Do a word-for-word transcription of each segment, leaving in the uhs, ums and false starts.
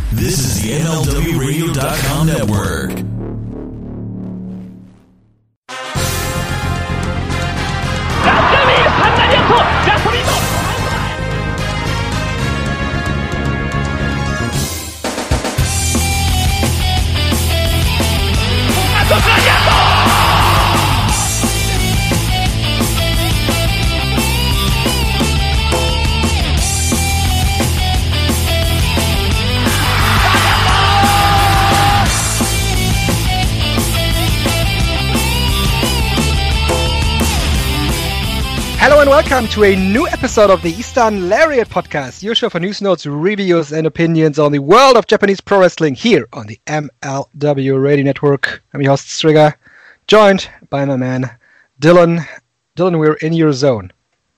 This is the M L W radio dot com network. Hello and welcome to a new episode of the Eastern Lariat Podcast, your show for news, notes, reviews, and opinions on the world of Japanese pro wrestling here on the M L W Radio Network. I'm your host, Striga, joined by my man, Dylan. Dylan, we're in your zone.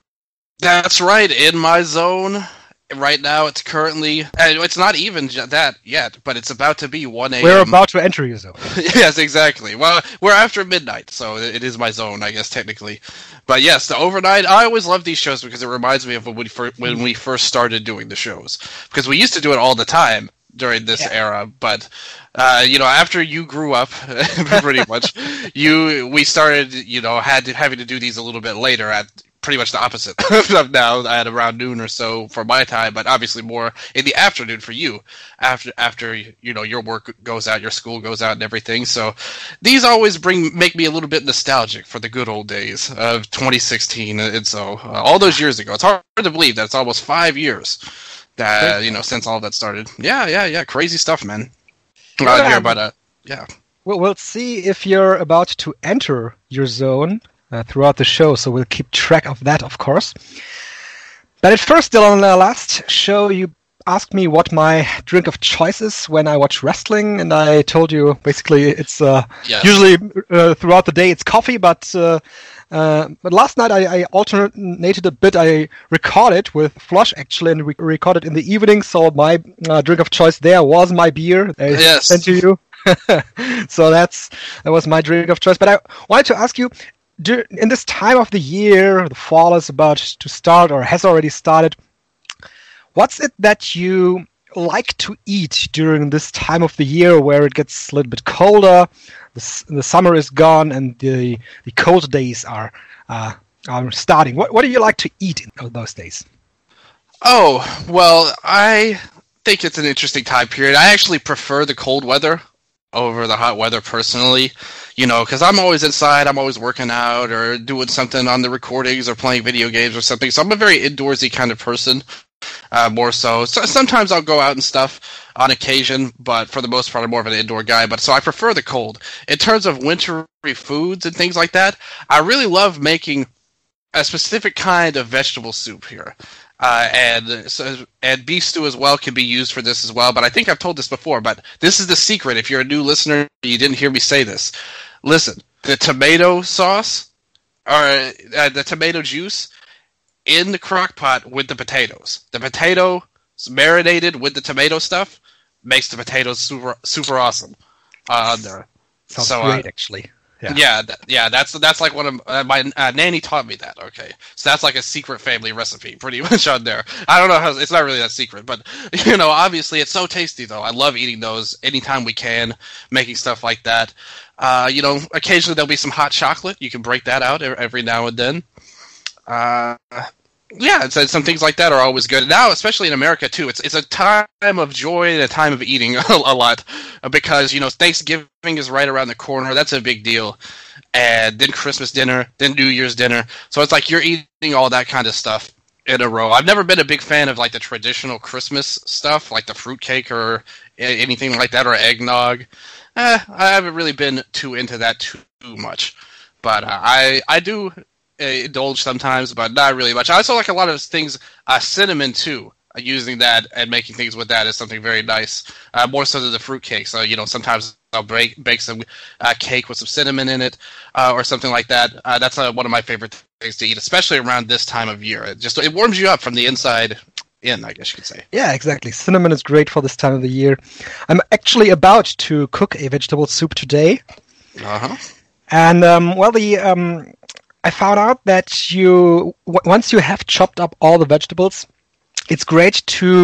That's right, in my zone. Right now, it's currently, it's not even that yet, but it's about to be one a.m. We're about to enter your zone. Yes, exactly. Well, we're after midnight, so it is my zone, I guess, technically. But yes, the overnight, I always love these shows because it reminds me of when we first, when we first started doing the shows. Because we used to do it all the time during this yeah. era, but, uh, you know, after you grew up, pretty much, you we started, you know, had to, having to do these a little bit later at pretty much the opposite of now at around noon or so for my time, but obviously more in the afternoon for you after after you know your work goes out, your school goes out and everything. So these always bring make me a little bit nostalgic for the good old days of twenty sixteen, and so uh, all those years ago. It's hard to believe that it's almost five years that you know since all that started. Yeah, yeah, yeah, crazy stuff, man. Out here, but uh, yeah. Well, we'll see if you're about to enter your zone Uh, throughout the show, so we'll keep track of that, of course. But at first, Dylan, on the last show, you asked me what my drink of choice is when I watch wrestling, and I told you basically it's uh, yes. usually uh, throughout the day it's coffee, but uh, uh, but last night I, I alternated a bit. I recorded with Flush actually, and we recorded in the evening, so my uh, drink of choice there was my beer. I yes. sent to you. So that's that was my drink of choice. But I wanted to ask you, in this time of the year, the fall is about to start or has already started, what's it that you like to eat during this time of the year where it gets a little bit colder, the, the summer is gone, and the the cold days are uh, are starting? What what do you like to eat in those days? Oh, well, I think it's an interesting time period. I actually prefer the cold weather over the hot weather personally, you know, because I'm always inside, I'm always working out or doing something on the recordings or playing video games or something, so I'm a very indoorsy kind of person, uh, more so. so. Sometimes I'll go out and stuff on occasion, but for the most part I'm more of an indoor guy, but so I prefer the cold. In terms of wintry foods and things like that, I really love making a specific kind of vegetable soup here. Uh, and so, and beef stew as well can be used for this as well. But I think I've told this before, but this is the secret. If you're a new listener, you didn't hear me say this. Listen, the tomato sauce, or uh, the tomato juice in the crock pot with the potatoes. The potato marinated with the tomato stuff makes the potatoes super super awesome. Uh, on there. Sounds so, great, uh, actually. Yeah, yeah, th- yeah. That's that's like one of uh, my uh, nanny taught me that. Okay, so that's like a secret family recipe, pretty much on there. I don't know how it's not really that secret, but you know, obviously it's so tasty though. I love eating those anytime we can, making stuff like that. Uh, you know, occasionally there'll be some hot chocolate. You can break that out every now and then. Uh, yeah, it's, it's, some things like that are always good. Now, especially in America too, it's it's a time of joy and a time of eating a, a lot because you know Thanksgiving is right around the corner. That's a big deal, and then Christmas dinner, then New Year's dinner. So it's like you're eating all that kind of stuff in a row. I've never been a big fan of like the traditional Christmas stuff, like the fruitcake or anything like that, or eggnog. Eh, I haven't really been too into that too much, but uh, I I do. indulge sometimes, but not really much. I also like a lot of things, uh, cinnamon too. Uh, using that and making things with that is something very nice. Uh, more so than the fruitcake. So you know, sometimes I'll bake bake some uh, cake with some cinnamon in it, uh, or something like that. Uh, that's uh, one of my favorite things to eat, especially around this time of year. It just it warms you up from the inside in, I guess you could say. Yeah, exactly. Cinnamon is great for this time of the year. I'm actually about to cook a vegetable soup today. Uh huh. And um, well, the um. I found out that you w- once you have chopped up all the vegetables, it's great to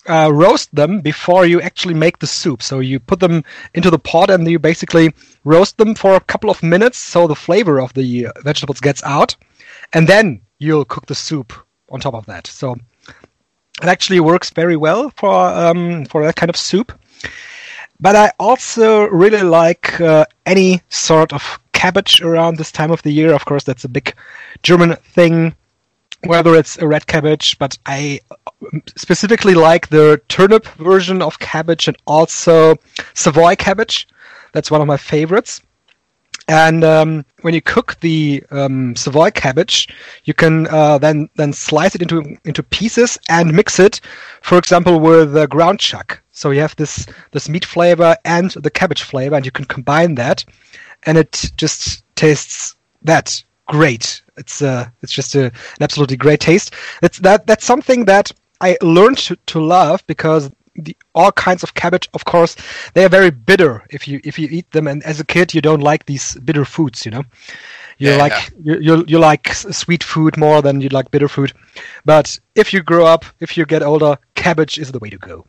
uh, roast them before you actually make the soup. So you put them into the pot and you basically roast them for a couple of minutes so the flavor of the vegetables gets out. And then you'll cook the soup on top of that. So it actually works very well for um, for that kind of soup. But I also really like uh, any sort of cabbage around this time of the year. Of course, that's a big German thing, whether it's a red cabbage, but I specifically like the turnip version of cabbage and also Savoy cabbage. That's one of my favorites. And um, when you cook the um, Savoy cabbage, you can uh, then then slice it into into pieces and mix it, for example, with uh, ground chuck. So you have this this meat flavor and the cabbage flavor, and you can combine that, and it just tastes that great. It's uh, it's just a, an absolutely great taste. It's that that's something that I learned to, to love because the all kinds of cabbage, of course, they are very bitter if you if you eat them. And as a kid, you don't like these bitter foods, you know. You yeah, like yeah. you, you you like sweet food more than you like bitter food. But if you grow up, if you get older, cabbage is the way to go.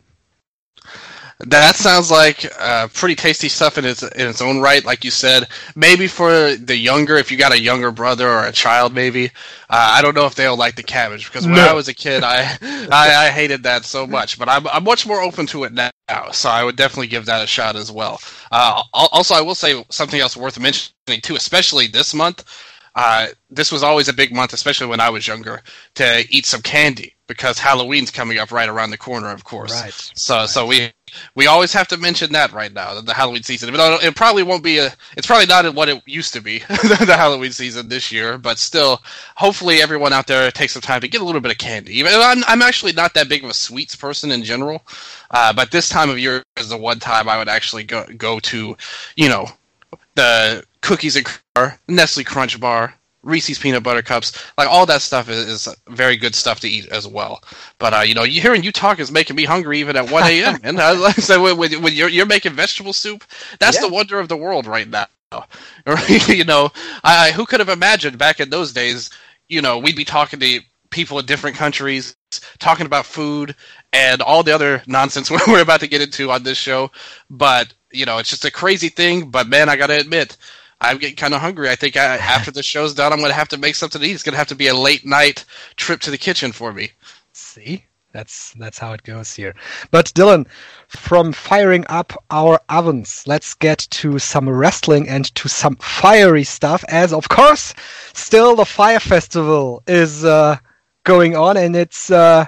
That sounds like uh, pretty tasty stuff in its in its own right, like you said. Maybe for the younger, if you got a younger brother or a child, maybe uh, I don't know if they'll like the cabbage because when No. I was a kid, I, I I hated that so much. But I'm I'm much more open to it now, so I would definitely give that a shot as well. Uh, also, I will say something else worth mentioning too, especially this month. Uh, this was always a big month, especially when I was younger, to eat some candy because Halloween's coming up right around the corner, of course. Right. So, right. so we we always have to mention that right now, the Halloween season. But it probably won't be a. It's probably not what it used to be, the Halloween season this year. But still, hopefully, everyone out there takes some time to get a little bit of candy. Even I'm I'm actually not that big of a sweets person in general, uh, but this time of year is the one time I would actually go go to, you know, the cookies and bar, Nestle Crunch Bar, Reese's Peanut Butter Cups, like all that stuff is, is very good stuff to eat as well. But uh, you know, you hearing you talk is making me hungry even at one a.m. And uh, like I said, when, when you're you're making vegetable soup, that's Yeah. the wonder of the world right now. You know, I, who could have imagined back in those days? You know, we'd be talking to people in different countries, talking about food and all the other nonsense we're about to get into on this show. But you know, it's just a crazy thing. But man, I gotta admit, I'm getting kind of hungry. I think I, after the show's done, I'm going to have to make something to eat. It's going to have to be a late night trip to the kitchen for me. See, that's that's how it goes here. But Dylan, from firing up our ovens, let's get to some wrestling and to some fiery stuff. As of course, still the Fire Festival is uh, going on, and it's uh,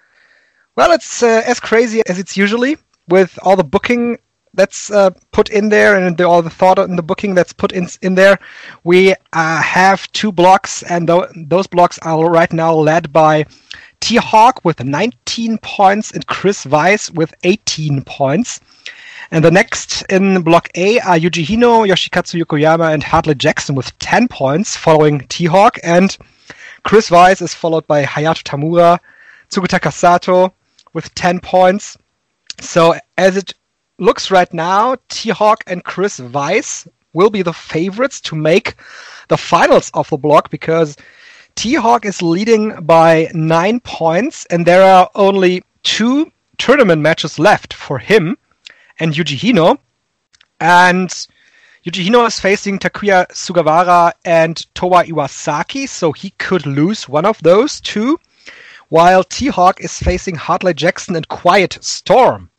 well, it's uh, as crazy as it's usually with all the booking that's uh, put in there and the, all the thought in the booking that's put in in there. We uh, have two blocks, and th- those blocks are right now led by T-Hawk with nineteen points and Chris Weiss with eighteen points. And the next in Block A are Yuji Hino, Yoshikatsu Yokoyama, and Hartley Jackson with ten points, following T-Hawk. And Chris Weiss is followed by Hayato Tamura, Tsugutaka Sato with ten points. So as it looks right now, T-Hawk and Chris Weiss will be the favorites to make the finals of the block because T-Hawk is leading by nine points and there are only two tournament matches left for him and Yuji Hino. And Yuji Hino is facing Takuya Sugawara and Towa Iwasaki, so he could lose one of those two, while T-Hawk is facing Hartley Jackson and Quiet Storm.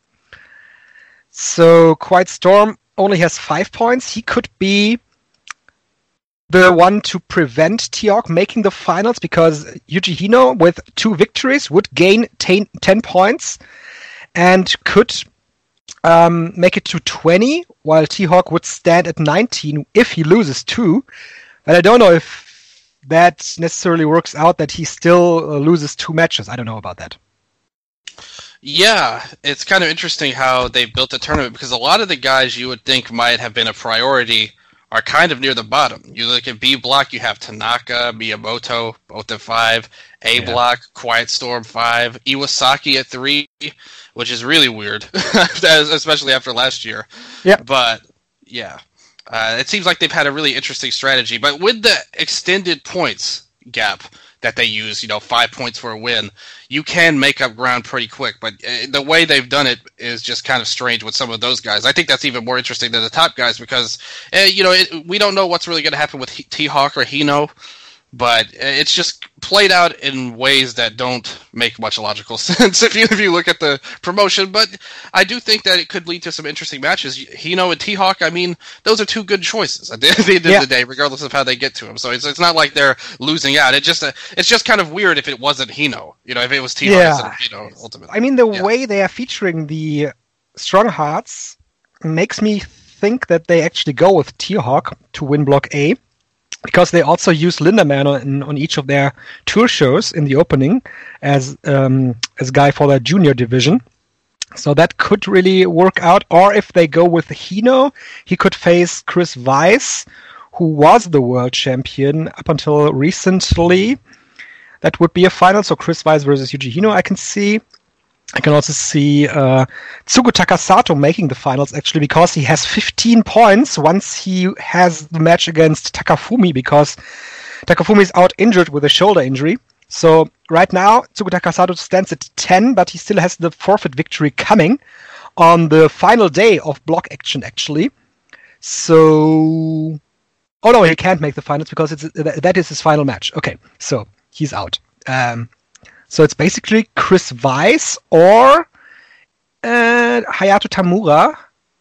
So Quiet Storm only has five points. He could be the one to prevent T-Hawk making the finals because Yuji Hino with two victories would gain ten, ten points and could um, make it to twenty, while T-Hawk would stand at nineteen if he loses two. But I don't know if that necessarily works out, that he still uh, loses two matches. I don't know about that. Yeah, it's kind of interesting how they built the tournament because a lot of the guys you would think might have been a priority are kind of near the bottom. You look at B block, you have Tanaka, Miyamoto, both at five. A Yeah. block, Quiet Storm five. Iwasaki at three, which is really weird, especially after last year. Yeah. But yeah, uh, it seems like they've had a really interesting strategy. But with the extended points gap, that they use, you know, five points for a win, you can make up ground pretty quick. But uh, the way they've done it is just kind of strange with some of those guys. I think that's even more interesting than the top guys because, uh, you know, it, we don't know what's really going to happen with T-Hawk or Hino. But it's just played out in ways that don't make much logical sense if you if you look at the promotion. But I do think that it could lead to some interesting matches. Hino and T-Hawk, I mean, those are two good choices at the end yeah. of the day, regardless of how they get to them. So it's it's not like they're losing out. It just uh, it's just kind of weird if it wasn't Hino. You know, if it was T-Hawk yeah. instead of Hino, ultimately. I mean, the yeah. way they are featuring the Strong Hearts makes me think that they actually go with T-Hawk to win Block A. Because they also use Linderman on, on each of their tour shows in the opening as um, as guy for their junior division. So that could really work out. Or if they go with Hino, he could face Chris Weiss, who was the world champion up until recently. That would be a final. So Chris Weiss versus Yuji Hino, I can see. I can also see uh, Tsugu Takasato making the finals, actually, because he has fifteen points once he has the match against Takafumi, because Takafumi is out injured with a shoulder injury. So right now, Tsugu Takasato stands at ten, but he still has the forfeit victory coming on the final day of block action, actually. So... Oh, no, he can't make the finals because it's that is his final match. Okay, so he's out. Um... So it's basically Chris Weiss or uh, Hayato Tamura.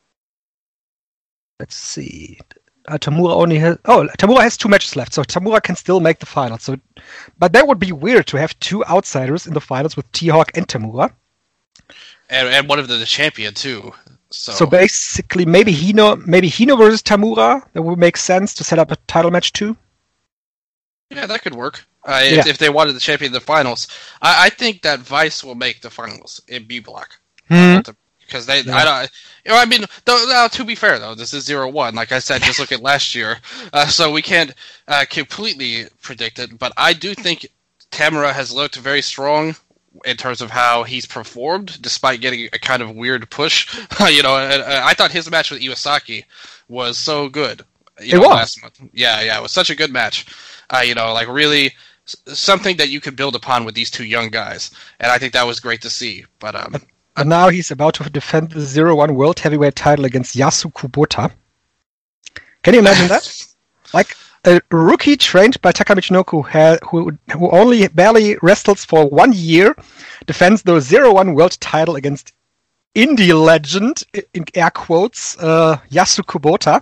Let's see. Uh, Tamura only has... Oh, Tamura has two matches left, so Tamura can still make the finals. So, but that would be weird to have two outsiders in the finals with T-Hawk and Tamura. And, and one of them the champion, too. So. so basically, maybe Hino, maybe Hino versus Tamura. That would make sense to set up a title match, too. Yeah, that could work. Uh, if, yeah. if they wanted the champion in the finals, I, I think that Vice will make the finals in B block hmm. because they. Yeah. I don't. You know, I mean, though, now, to be fair though, this is zero one. Like I said, just look at last year, uh, so we can't uh, completely predict it. But I do think Tamura has looked very strong in terms of how he's performed, despite getting a kind of weird push. you know, and, uh, I thought his match with Iwasaki was so good. You it know, was. Last month. Yeah, yeah, it was such a good match. Uh, you know, like really something that you could build upon with these two young guys, and I think that was great to see. But um, but, but now he's about to defend the zero one World Heavyweight title against Yasu Kubota. Can you imagine that? Like a rookie trained by Taka Michinoku ha- who who only barely wrestles for one year defends the zero one World title against indie legend, in air quotes, uh, Yasu Kubota.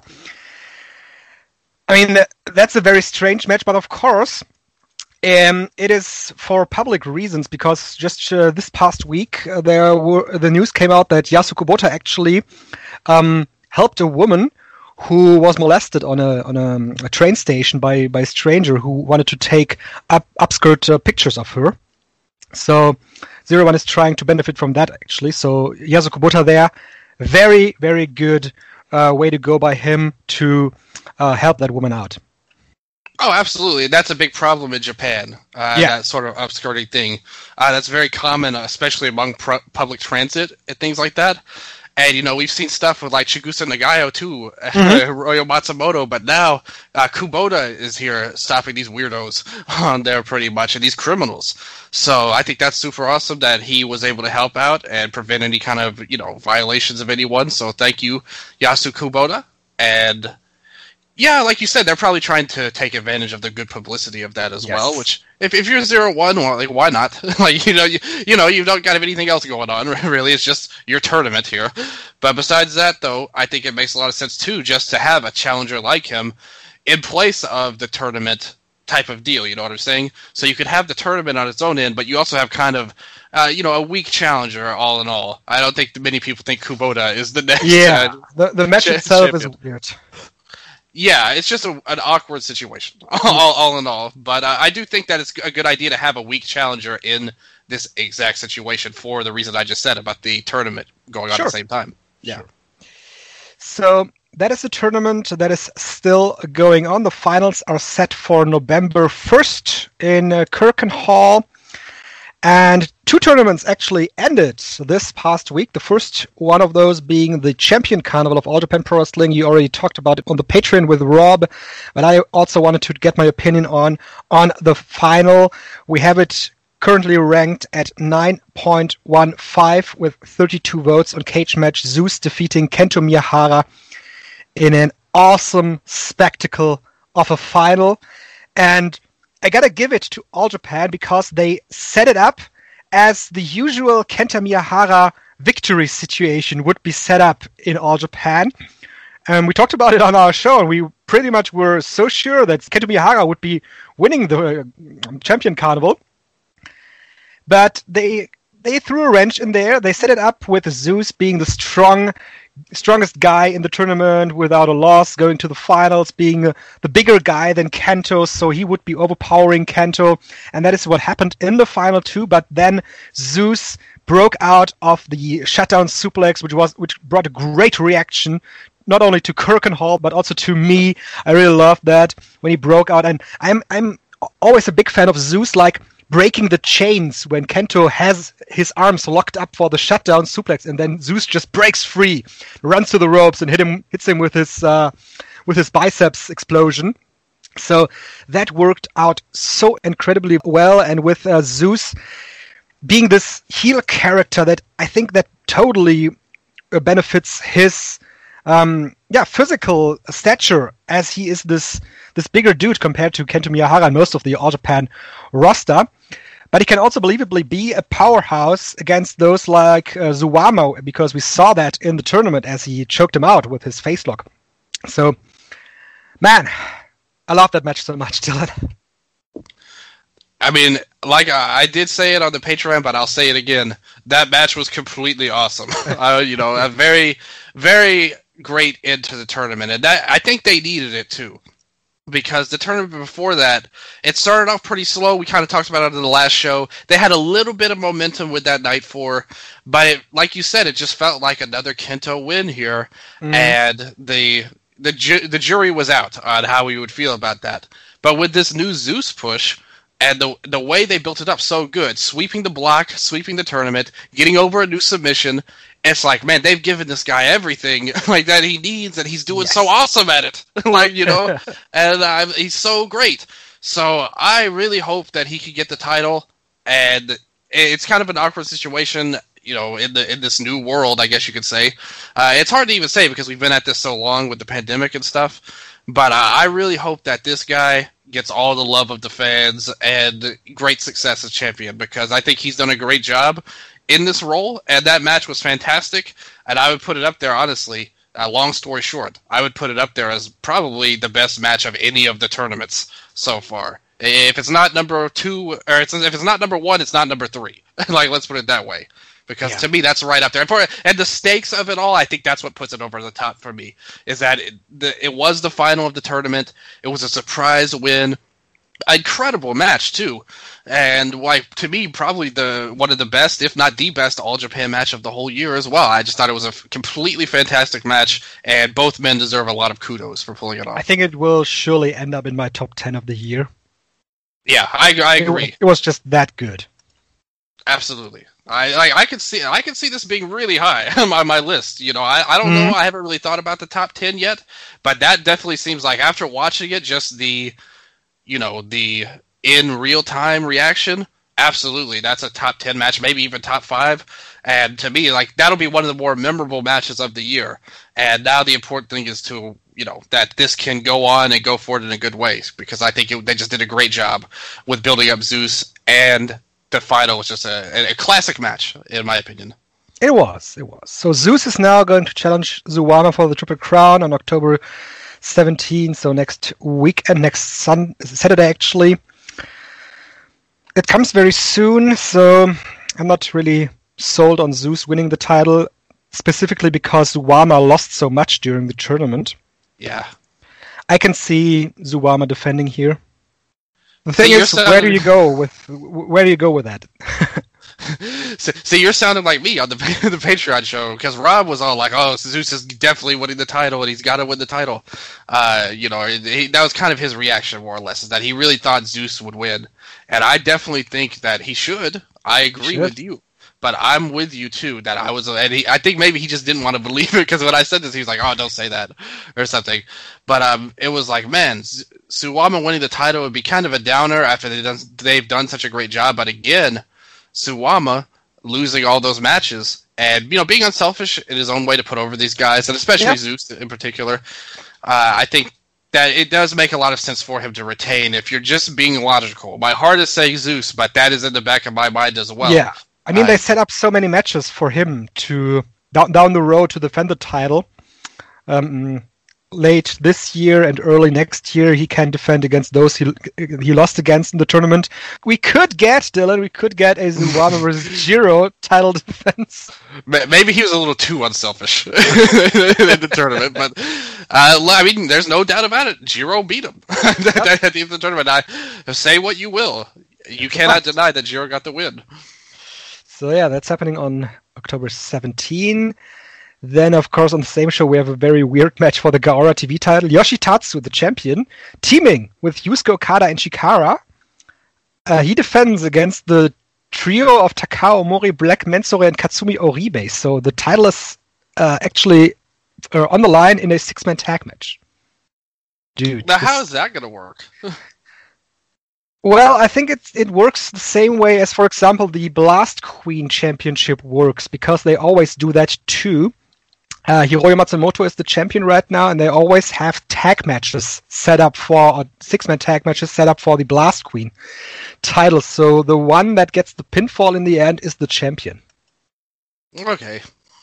I mean, that's a very strange match, but of course, um, it is for public reasons, because just uh, this past week, uh, there were the news came out that Yasu Kubota actually um, helped a woman who was molested on a on a, a train station by, by a stranger who wanted to take up upskirt uh, pictures of her. So Zero One is trying to benefit from that, actually. So Yasu Kubota there, very, very good uh, way to go by him to uh, help that woman out. Oh, absolutely. That's a big problem in Japan, uh, yeah. that sort of upskirting thing. Uh, that's very common, especially among pro- public transit and things like that. And, you know, we've seen stuff with, like, Chigusa Nagayo, too, mm-hmm. Royo Matsumoto, but now uh, Kubota is here stopping these weirdos on there pretty much, and these criminals. So I think that's super awesome that he was able to help out and prevent any kind of, you know, violations of anyone. So thank you, Yasu Kubota. And... yeah, like you said, they're probably trying to take advantage of the good publicity of that as yes. well. Which, if if you're zero one, well, like why not? like you know, you, you know, you don't got anything else going on. Really, it's just your tournament here. But besides that, though, I think it makes a lot of sense too, just to have a challenger like him in place of the tournament type of deal. You know what I'm saying? So you could have the tournament on its own end, but you also have kind of, uh, you know, a weak challenger. All in all, I don't think many people think Kubota is the next. Yeah, uh, the the match ch- itself champion. is weird. Yeah, it's just a, an awkward situation, all, all in all. But uh, I do think that it's a good idea to have a weak challenger in this exact situation for the reason I just said about the tournament going on sure. at the same time. Yeah. Sure. So that is a tournament that is still going on. The finals are set for November first in uh, Kirkenhall. And two tournaments actually ended this past week. The first one of those being the Champion Carnival of All Japan Pro Wrestling. You already talked about it on the Patreon with Rob, but I also wanted to get my opinion on on the final. We have it currently ranked at nine point one five with thirty-two votes on Cage Match. Zeus defeating Kento Miyahara in an awesome spectacle of a final. And I gotta give it to All Japan because they set it up as the usual Kenta Miyahara victory situation would be set up in All Japan. And we talked about it on our show, and we pretty much were so sure that Kento Miyahara would be winning the uh, Champion Carnival. But they they threw a wrench in there. They set it up with Zeus being the strong strongest guy in the tournament without a loss, going to the finals, being uh, the bigger guy than Kento, so he would be overpowering Kento, and that is what happened in the final too. But then Zeus broke out of the shutdown suplex, which was which brought a great reaction, not only to Kirkenhall but also to me. I really loved that when he broke out, and I'm I'm always a big fan of Zeus, like breaking the chains when Kento has his arms locked up for the shutdown suplex, and then Zeus just breaks free, runs to the ropes, and hit him, hits him with his uh, with his biceps explosion. So that worked out so incredibly well, and with uh, Zeus being this heel character, that I think that totally benefits his um, yeah physical stature, as he is this this bigger dude compared to Kento Miyahara and most of the All Japan roster. But he can also believably be a powerhouse against those like uh, Zuwamo, because we saw that in the tournament as he choked him out with his face lock. So, man, I love that match so much, Dylan. I mean, like I, I did say it on the Patreon, but I'll say it again. That match was completely awesome. uh, you know, a very, very great end to the tournament, and that I think they needed it too. Because the tournament before that, it started off pretty slow. We kind of talked about it in the last show. They had a little bit of momentum with that Night four, but it, like you said, it just felt like another Kento win here, mm. and the the ju- the jury was out on how we would feel about that. But with this new Zeus push, and the the way they built it up so good, sweeping the block, sweeping the tournament, getting over a new submission, it's like, man, they've given this guy everything like that he needs, and he's doing yes. so awesome at it. like, you know, and uh, he's so great. So I really hope that he can get the title, and it's kind of an awkward situation, you know, in the in this new world, I guess you could say. Uh, it's hard to even say because we've been at this so long with the pandemic and stuff. But uh, I really hope that this guy gets all the love of the fans and great success as champion, because I think he's done a great job in this role, and that match was fantastic, and I would put it up there, honestly, uh, long story short, I would put it up there as probably the best match of any of the tournaments so far. If it's not number two, or it's, if it's not number one, it's not number three. like, let's put it that way. Because yeah. to me, that's right up there. And, for, and the stakes of it all, I think that's what puts it over the top for me, is that it, the, it was the final of the tournament. It was a surprise win. Incredible match, too. And why, to me, probably the one of the best, if not the best, All Japan match of the whole year as well. I just thought it was a f- completely fantastic match, and both men deserve a lot of kudos for pulling it off. I think it will surely end up in my top ten of the year. Yeah, I, I agree. It, it was just that good. Absolutely. I, I I could see I could see this being really high on my, my list. You know, I, I don't mm-hmm. know. I haven't really thought about the top ten yet, but that definitely seems like, after watching it, just the, you know, the in real time reaction. Absolutely, that's a top ten match, maybe even top five. And to me, like, that'll be one of the more memorable matches of the year. And now the important thing is to, you know, that this can go on and go forward in a good way, because I think it, they just did a great job with building up Zeus, and the final was just a, a classic match, in my opinion. It was, it was. So Zeus is now going to challenge Zuwama for the Triple Crown on October seventeenth, so next week, and next sun, Saturday, actually. It comes very soon, so I'm not really sold on Zeus winning the title, specifically because Zuwama lost so much during the tournament. Yeah. I can see Zuwama defending here. The thing so is, sounding... where do you go with where do you go with that? so, so you're sounding like me on the the Patreon show, because Rob was all like, "Oh, Zeus is definitely winning the title, and he's got to win the title." Uh, you know, he, that was kind of his reaction, more or less, is that he really thought Zeus would win, and I definitely think that he should. I agree Should. with you. But I'm with you too. That I was, and he, I think maybe he just didn't want to believe it because when I said this, he was like, "Oh, don't say that," or something. But um, it was like, man, Suwama winning the title would be kind of a downer after they've done they've done such a great job. But again, Suwama losing all those matches and you know being unselfish in his own way to put over these guys, and especially Yep. Zeus in particular. Uh, I think that it does make a lot of sense for him to retain. If you're just being logical, my heart is saying Zeus, but that is in the back of my mind as well. Yeah. I mean, I- they set up so many matches for him to down, down the road to defend the title. Um, late this year and early next year, he can defend against those he he lost against in the tournament. We could get, Dylan, we could get a Suwama versus Jiro title defense. Ma- Maybe he was a little too unselfish in the tournament, but uh, I mean, there's no doubt about it. Jiro beat him at the end of the tournament. I, say what you will, you cannot deny that Jiro got the win. So yeah, that's happening on October seventeenth. Then, of course, on the same show, we have a very weird match for the Gaora T V title. Yoshitatsu, the champion, teaming with Yusuke Okada and Shikara. Uh, he defends against the trio of Takao Mori, Black Mensore, and Katsumi Oribe. So the title is uh, actually uh, on the line in a six-man tag match. Dude. Now, this- how is that going to work? Well, I think it it works the same way as, for example, the Blast Queen Championship works, because they always do that too. Uh, Hiroyo Matsumoto is the champion right now, and they always have tag matches set up for, or six-man tag matches set up for the Blast Queen title. So the one that gets the pinfall in the end is the champion. Okay.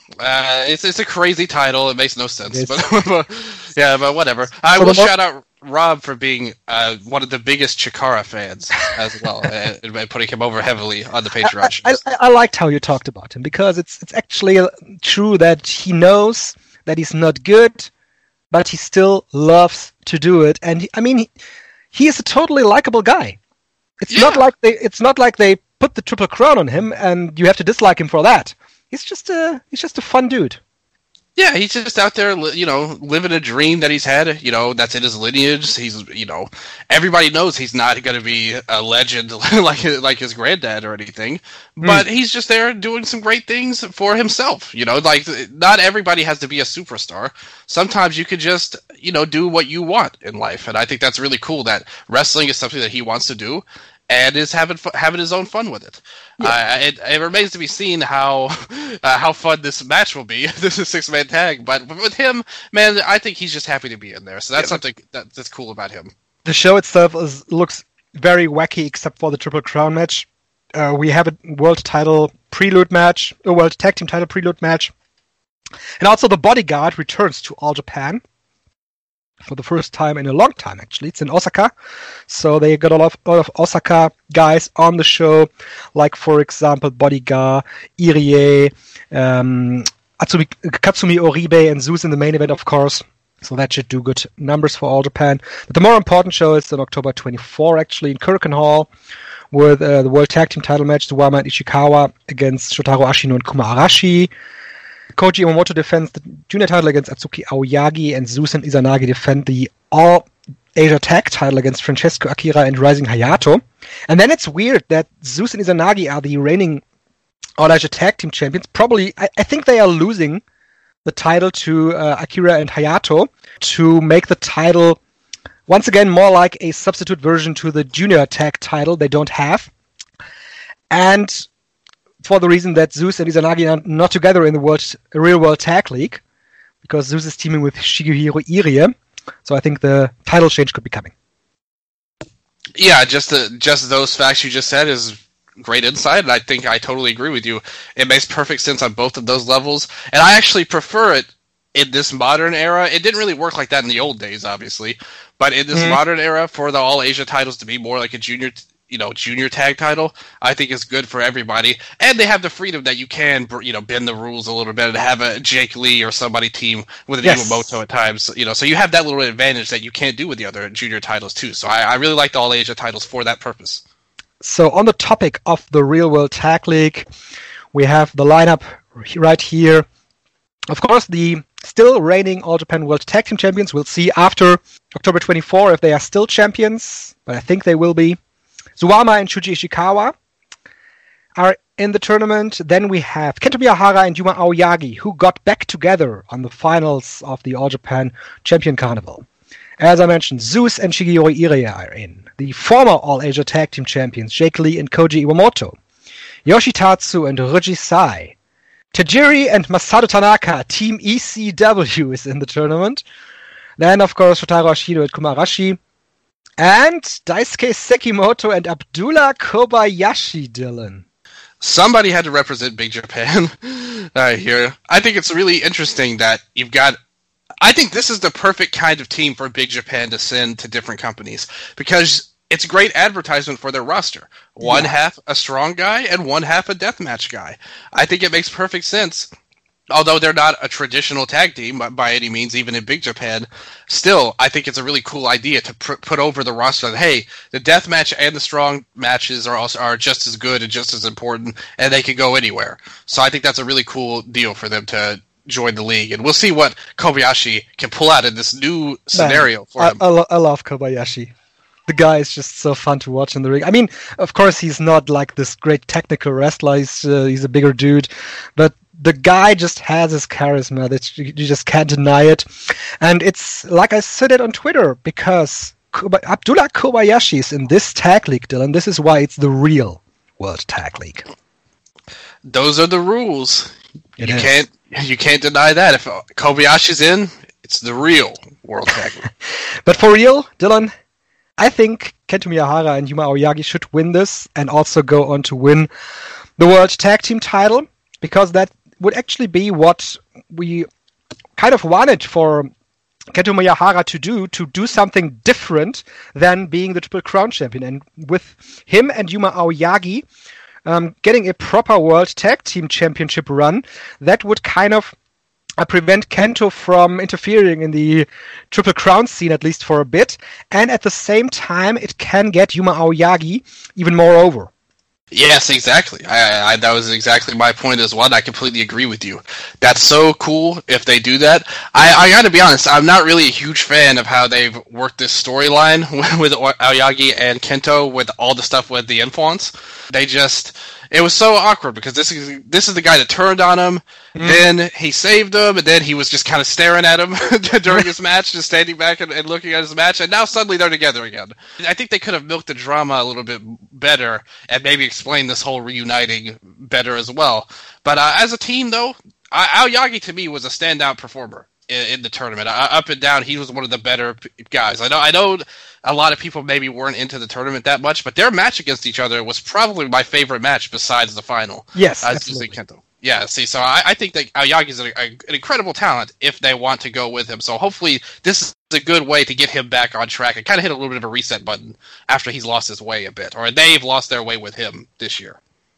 Uh, it's it's a crazy title. It makes no sense, It but, but yeah, but whatever. I For will the mo- shout out Rob for being uh, one of the biggest Chikara fans as well, and, and putting him over heavily on the Patreon I, shows. I, I liked how you talked about him, because it's it's actually uh, true that he knows that he's not good, but he still loves to do it. And he, I mean, he, he is a totally likable guy. It's Yeah. not like they it's not like they put the Triple Crown on him and you have to dislike him for that. He's just a he's just a fun dude. Yeah, he's just out there, li- you know, living a dream that he's had, you know, that's in his lineage. He's, you know, everybody knows he's not going to be a legend like like his granddad or anything, but he's just there doing some great things for himself, you know, like, not everybody has to be a superstar. Sometimes you could just, you know, do what you want in life, and I think that's really cool that wrestling is something that he wants to do, and is having fu- having his own fun with it. Uh, it, it remains to be seen how uh, how fun this match will be. This is a six man tag, but with him, man, I think he's just happy to be in there. So that's Yeah, something that, that's cool about him. The show itself is, looks very wacky, except for the Triple Crown match. Uh, we have a world title prelude match, a world tag team title prelude match, and also the Bodyguard returns to All Japan for the first time in a long time. Actually, it's in Osaka, so they got a lot of, lot of Osaka guys on the show, like for example Bodyguard, Irie, um, Atsumi, Katsumi Oribe, and Zeus in the main event, of course. So that should do good numbers for All Japan. But the more important show is on October twenty-fourth, actually, in Korakuen Hall, with uh, the World Tag Team title match, Suwama and Ishikawa against Shotaro Ashino and Kuma Arashi. Koji Yamamoto defends the junior title against Atsuki Aoyagi, and Zeus and Izanagi defend the All Asia Tag title against Francesco Akira and Rising Hayato. And then it's weird that Zeus and Izanagi are the reigning All Asia Tag Team champions. Probably, I, I think they are losing the title to uh, Akira and Hayato to make the title once again more like a substitute version to the junior tag title they don't have. And for the reason that Zeus and Izanagi are not together in the world, real world tag league, because Zeus is teaming with Shigehiro Irie. So I think the title change could be coming. Yeah, just the, just those facts you just said is great insight, and I think I totally agree with you. It makes perfect sense on both of those levels, and I actually prefer it in this modern era. It didn't really work like that in the old days, obviously, but in this mm-hmm. modern era, for the All Asia titles to be more like a junior, you know, junior tag title, I think is good for everybody, and they have the freedom that you can, you know, bend the rules a little bit and have a Jake Lee or somebody team with an yes. Iwamoto at times, you know, so you have that little advantage that you can't do with the other junior titles too. So I, I really like the All Asia titles for that purpose. So on the topic of the Real World Tag League, we have the lineup right here. Of course, the still reigning All Japan World Tag Team Champions. We'll see after October twenty-fourth if they are still champions, but I think they will be. Suwama and Shuji Ishikawa. are in the tournament. Then we have Kento Miyahara and Yuma Aoyagi, who got back together on the finals of the All Japan Champion Carnival. As I mentioned, Zeus and Shigeru Irie are in. The former All-Asia Tag Team Champions, Jake Lee and Koji Iwamoto. Yoshitatsu and Ruji Sai. Tajiri and Masato Tanaka, Team E C W, is in the tournament. Then, of course, Shotaro Ashido and Kumarashi. And Daisuke Sekimoto and Abdullah Kobayashi, Dylan. Somebody had to represent Big Japan uh, here. I think it's really interesting that you've got... I think this is the perfect kind of team for Big Japan to send to different companies, because it's great advertisement for their roster. One yeah. half a strong guy and one half a deathmatch guy. I think it makes perfect sense. Although they're not a traditional tag team by any means, even in Big Japan, still, I think it's a really cool idea to pr- put over the roster that, hey, the death match and the strong matches are also are just as good and just as important, and they can go anywhere. So I think that's a really cool deal for them to join the league, and we'll see what Kobayashi can pull out in this new scenario Man, for I, him. I, lo- I love Kobayashi. The guy is just so fun to watch in the ring. I mean, of course, he's not like this great technical wrestler. He's, uh, he's a bigger dude, but the guy just has his charisma. That you, you just can't deny it. And it's like I said it on Twitter, because Koba- Abdullah Kobayashi is in this tag league, Dylan. This is why it's the real World Tag League. Those are the rules. It you is. can't you can't deny that. If Kobayashi's in, it's the real World Tag League. But for real, Dylan, I think Kento Miyahara and Yuma Aoyagi should win this and also go on to win the World Tag Team title, because that would actually be what we kind of wanted for Kento Miyahara to do, to do something different than being the Triple Crown champion. And with him and Yuma Aoyagi um, getting a proper World Tag Team Championship run, that would kind of uh, prevent Kento from interfering in the Triple Crown scene, at least for a bit. And at the same time, it can get Yuma Aoyagi even more over. Yes, exactly. I, I, that was exactly my point as well. And I completely agree with you. That's so cool if they do that. I, I got to be honest, I'm not really a huge fan of how they've worked this storyline with, with Aoyagi and Kento, with all the stuff with the influence. They just... It was so awkward, because this is this is the guy that turned on him, mm. then he saved him, and then he was just kind of staring at him during his match, just standing back and, and looking at his match, and now suddenly they're together again. I think they could have milked the drama a little bit better, and maybe explained this whole reuniting better as well. But uh, as a team, though, Aoyagi to me was a standout performer in, in the tournament. Uh, up and down, he was one of the better guys. I know, I know. A lot of people maybe weren't into the tournament that much, but their match against each other was probably my favorite match besides the final. Yes, uh, absolutely. Kento. Yeah, see, so I, I think that Aoyagi is a, a, an incredible talent if they want to go with him. So hopefully this is a good way to get him back on track and kind of hit a little bit of a reset button after he's lost his way a bit, or they've lost their way with him this year.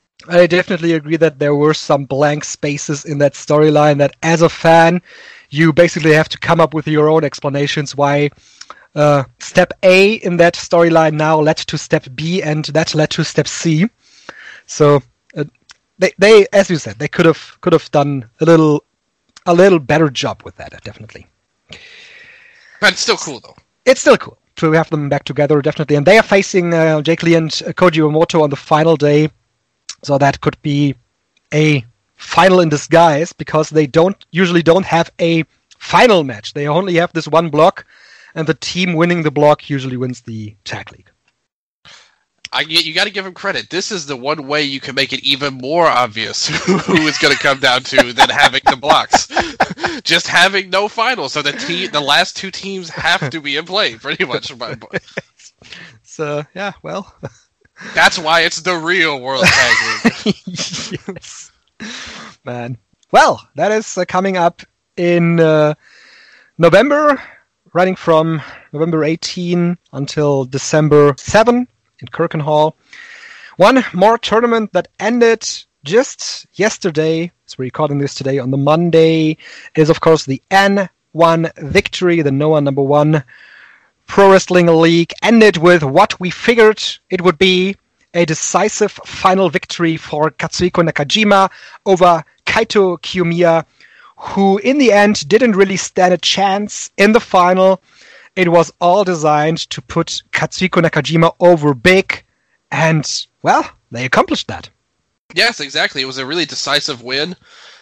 I definitely agree that there were some blank spaces in that storyline that, as a fan, you basically have to come up with your own explanations why Uh, step A in that storyline now led to step B, and that led to step C. So uh, they, they, as you said, they could have could have done a little a little better job with that, definitely. But it's still cool, though. It's still cool to have them back together, definitely. And they are facing uh, Jake Lee and uh, Koji Iwamoto on the final day, so that could be a final in disguise, because they don't usually don't have a final match. They only have this one block. And the team winning the block usually wins the tag league. I, you got to give him credit. This is the one way you can make it even more obvious who it's going to come down to than having the blocks. Just having no final, so the te- the last two teams have to be in play, pretty much. So yeah, well, that's why it's the real World Tag League. Yes, man. Well, that is uh, coming up in uh, November. Running from November eighteenth until December seventh in Kirkenhall. One more tournament that ended just yesterday, as we're recording this today on the Monday, is of course the N one Victory, the Noah number one Pro Wrestling League, ended with what we figured it would be, a decisive final victory for Katsuhiko Nakajima over Kaito Kiyomiya, who in the end didn't really stand a chance in the final. It was all designed to put Katsuhiko Nakajima over big, and, well, they accomplished that. Yes, exactly. It was a really decisive win,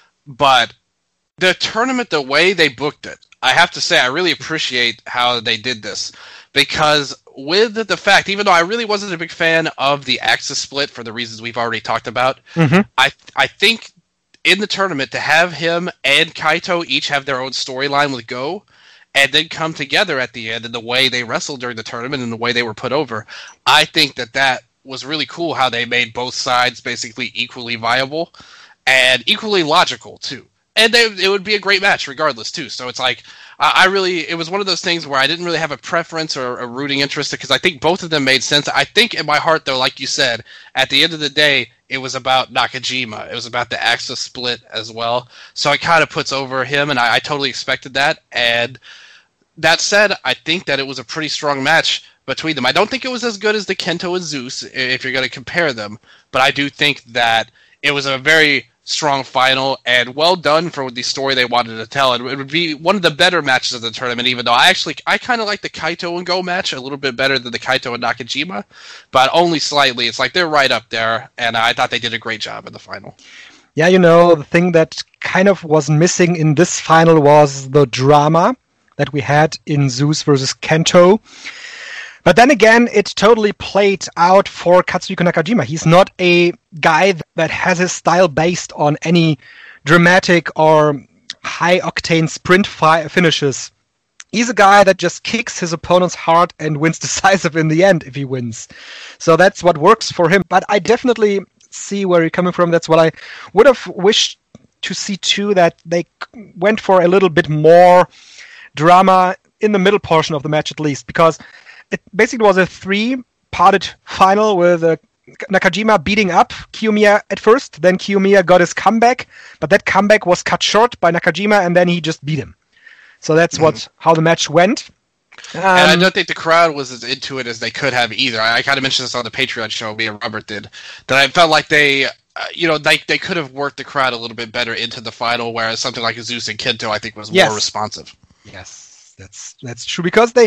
but the tournament, the way they booked it, I have to say I really appreciate how they did this, because with the fact, even though I really wasn't a big fan of the Axis split for the reasons we've already talked about, Mm-hmm. I I think in the tournament to have him and Kaito each have their own storyline with Go, and then come together at the end in the way they wrestled during the tournament and the way they were put over, I think that that was really cool how they made both sides basically equally viable and equally logical too. And they, it would be a great match regardless too. So it's like I, I really, it was one of those things where I didn't really have a preference or a rooting interest because I think both of them made sense. I think in my heart though, like you said, at the end of the day, it was about Nakajima. It was about the Axis split as well. So it kind of puts over him, and I, I totally expected that. And that said, I think that it was a pretty strong match between them. I don't think it was as good as the Kento and Zeus, if you're going to compare them, but I do think that it was a very strong final and well done for the story they wanted to tell. And it would be one of the better matches of the tournament, even though I actually, I kind of like the Kaito and Go match a little bit better than the Kaito and Nakajima, but only slightly. It's like they're right up there, and I thought they did a great job in the final. Yeah, you know, the thing that kind of was missing in this final was the drama that we had in Zeus versus Kento. But then again, it totally played out for Katsuhiko Nakajima. He's not a guy that has his style based on any dramatic or high-octane sprint fi- finishes. He's a guy that just kicks his opponent's heart and wins decisive in the end if he wins. So that's what works for him. But I definitely see where you're coming from. That's what I would have wished to see too, that they went for a little bit more drama in the middle portion of the match at least, because it basically was a three-parted final with uh, Nakajima beating up Kiyomiya at first, then Kiyomiya got his comeback, but that comeback was cut short by Nakajima, and then he just beat him. So that's what mm. how the match went. Um, and I don't think the crowd was as into it as they could have either. I, I kind of mentioned this on the Patreon show, me and Robert did, that I felt like they, uh, you know, they, they could have worked the crowd a little bit better into the final, whereas something like Zeus and Kento, I think, was yes. more responsive. Yes, that's that's true, because they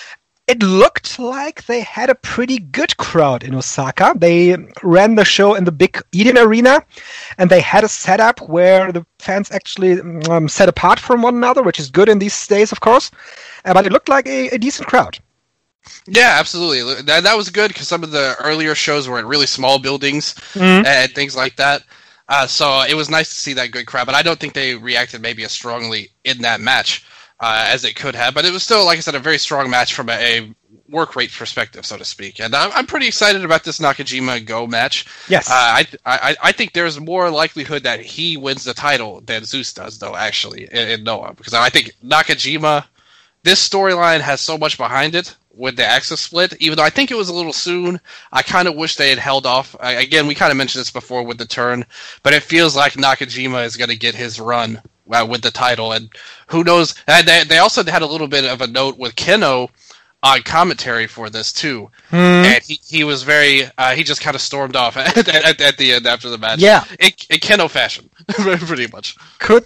it looked like they had a pretty good crowd in Osaka. They ran the show in the big Eden Arena, and they had a setup where the fans actually um, set apart from one another, which is good in these days, of course. Uh, but it looked like a, a decent crowd. Yeah, absolutely. That, that was good because some of the earlier shows were in really small buildings Mm-hmm. and things like that. Uh, so it was nice to see that good crowd, but I don't think they reacted maybe as strongly in that match uh, as it could have. But it was still, like I said, a very strong match from a, a work rate perspective, so to speak. And I'm, I'm pretty excited about this Nakajima Go match. Yes. Uh, I, I I think there's more likelihood that he wins the title than Zeus does, though, actually, in, in Noah. Because I think Nakajima, this storyline has so much behind it with the Axis split, even though I think it was a little soon. I kind of wish they had held off. I, again, we kind of mentioned this before with the turn, but it feels like Nakajima is going to get his run uh, with the title, and who knows? And they, they also had a little bit of a note with Keno on commentary for this too, Hmm. and he, he was very uh, he just kind of stormed off at, at, at the end after the match. Yeah. in, in Keno fashion, pretty much. Could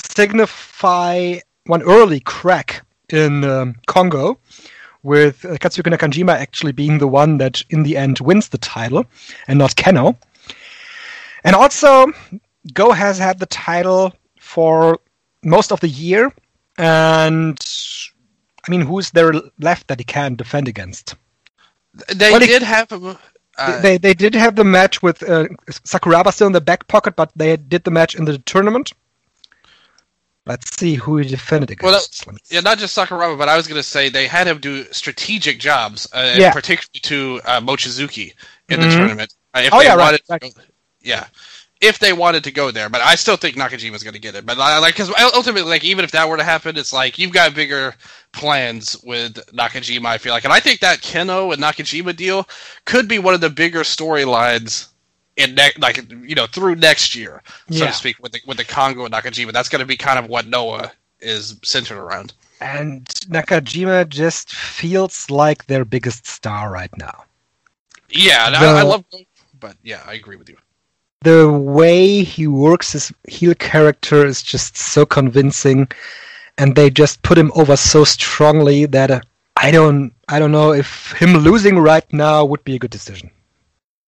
signify one early crack in um, Congo, with uh, Katsuhiko Nakajima actually being the one that in the end wins the title and not Keno. And also, Go has had the title for most of the year, and I mean, who's there left that he can defend against? They Well, they- did have a, uh, they they did have the match with uh, Sakuraba still in the back pocket, but they did the match in the tournament. Let's see who he defended against. Well, that- Let me yeah, not just Sakuraba, but I was going to say they had him do strategic jobs, uh, Yeah. particularly to uh, Mochizuki in Mhm. the tournament. Uh, if Oh, they yeah, right, wanted right. To go, yeah, if they wanted to go there, but I still think Nakajima's going to get it. But I, like, because ultimately, like, even if that were to happen, it's like you've got bigger plans with Nakajima. I feel like, and I think that Keno and Nakajima deal could be one of the bigger storylines in ne- like you know through next year, so Yeah. to speak, with the with the Kongo and Nakajima. That's going to be kind of what Noah is centered around. And Nakajima just feels like their biggest star right now. Yeah, and The- I, I love, but yeah, I agree with you. The way he works his heel character is just so convincing, and they just put him over so strongly that uh, I don't, I don't know if him losing right now would be a good decision.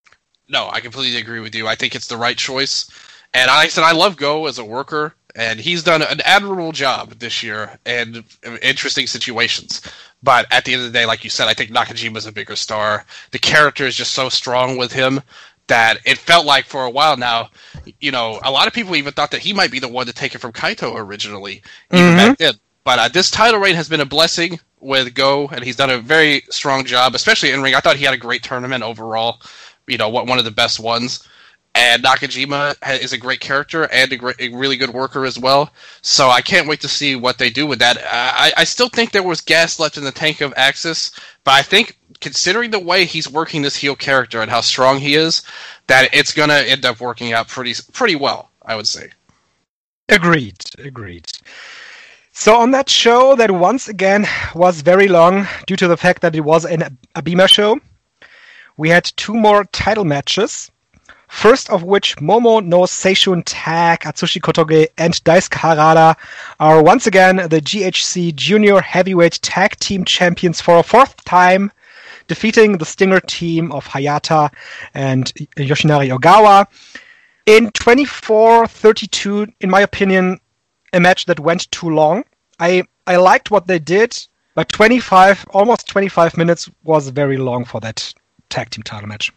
no, I completely agree with you. I think it's the right choice. And like I said, I love Go as a worker, and he's done an admirable job this year in interesting situations. But at the end of the day, like you said, I think Nakajima's a bigger star. The character is just so strong with him that it felt like for a while now, you know, a lot of people even thought that he might be the one to take it from Kaito originally, even mm-hmm. back then. But uh, this title reign has been a blessing with Go, and he's done a very strong job, especially in ring. I thought he had a great tournament overall, you know, one of the best ones. And Nakajima is a great character and a, great, a really good worker as well. So I can't wait to see what they do with that. I, I still think there was gas left in the tank of Axis, but I think considering the way he's working this heel character and how strong he is, that it's going to end up working out pretty pretty well, I would say. Agreed, agreed. So on that show that once again was very long due to the fact that it was an Abima show, we had two more title matches. First of which, Momo no Seishun Tag, Atsushi Kotoge and Daisuke Harada are once again the G H C Junior Heavyweight Tag Team Champions for a fourth time, defeating the Stinger team of Hayata and Yoshinari Ogawa. In twenty-four thirty-two, in my opinion, a match that went too long. I, I liked what they did, but twenty-five, almost twenty-five minutes was very long for that tag team title match.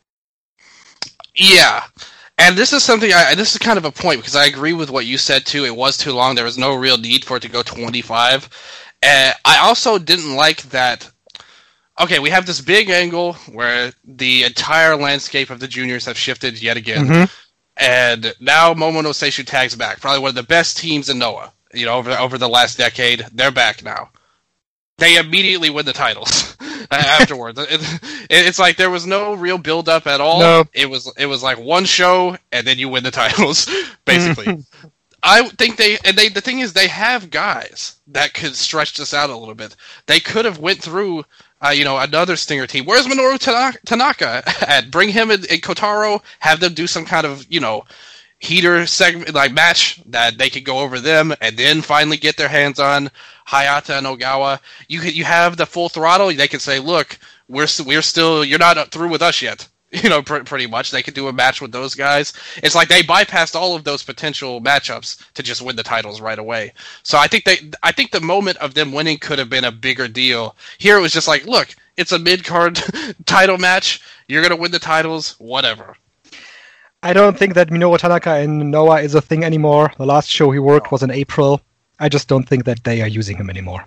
Yeah, and this is something, I, this is kind of a point, because I agree with what you said, too. It was too long. There was no real need for it to go twenty-five. And I also didn't like that, okay, we have this big angle where the entire landscape of the juniors have shifted yet again. Mm-hmm. And now Momo no Seishun Tag's back. Probably one of the best teams in Noah, you know, over, over the last decade. They're back now. They immediately win the titles afterwards. It, it, it's like there was no real build up at all. No. It was it was like one show and then you win the titles, basically. I think they and they the thing is they have guys that could stretch this out a little bit. They could have went through uh, you know another Stinger team. Where's Minoru Tanaka, Tanaka at? Bring him and, and Kotaro, have them do some kind of, you know, heater segment like match that they could go over them and then finally get their hands on Hayata and Ogawa. You could, you have the full throttle. They could say, "Look, we're we're still you're not through with us yet." You know, pr- pretty much. They could do a match with those guys. It's like they bypassed all of those potential matchups to just win the titles right away. So I think they I think the moment of them winning could have been a bigger deal. Here it was just like, look, it's a mid card title match. You're gonna win the titles, whatever. I don't think that Minoru Tanaka in Noah is a thing anymore. The last show he worked was in April. I just don't think that they are using him anymore.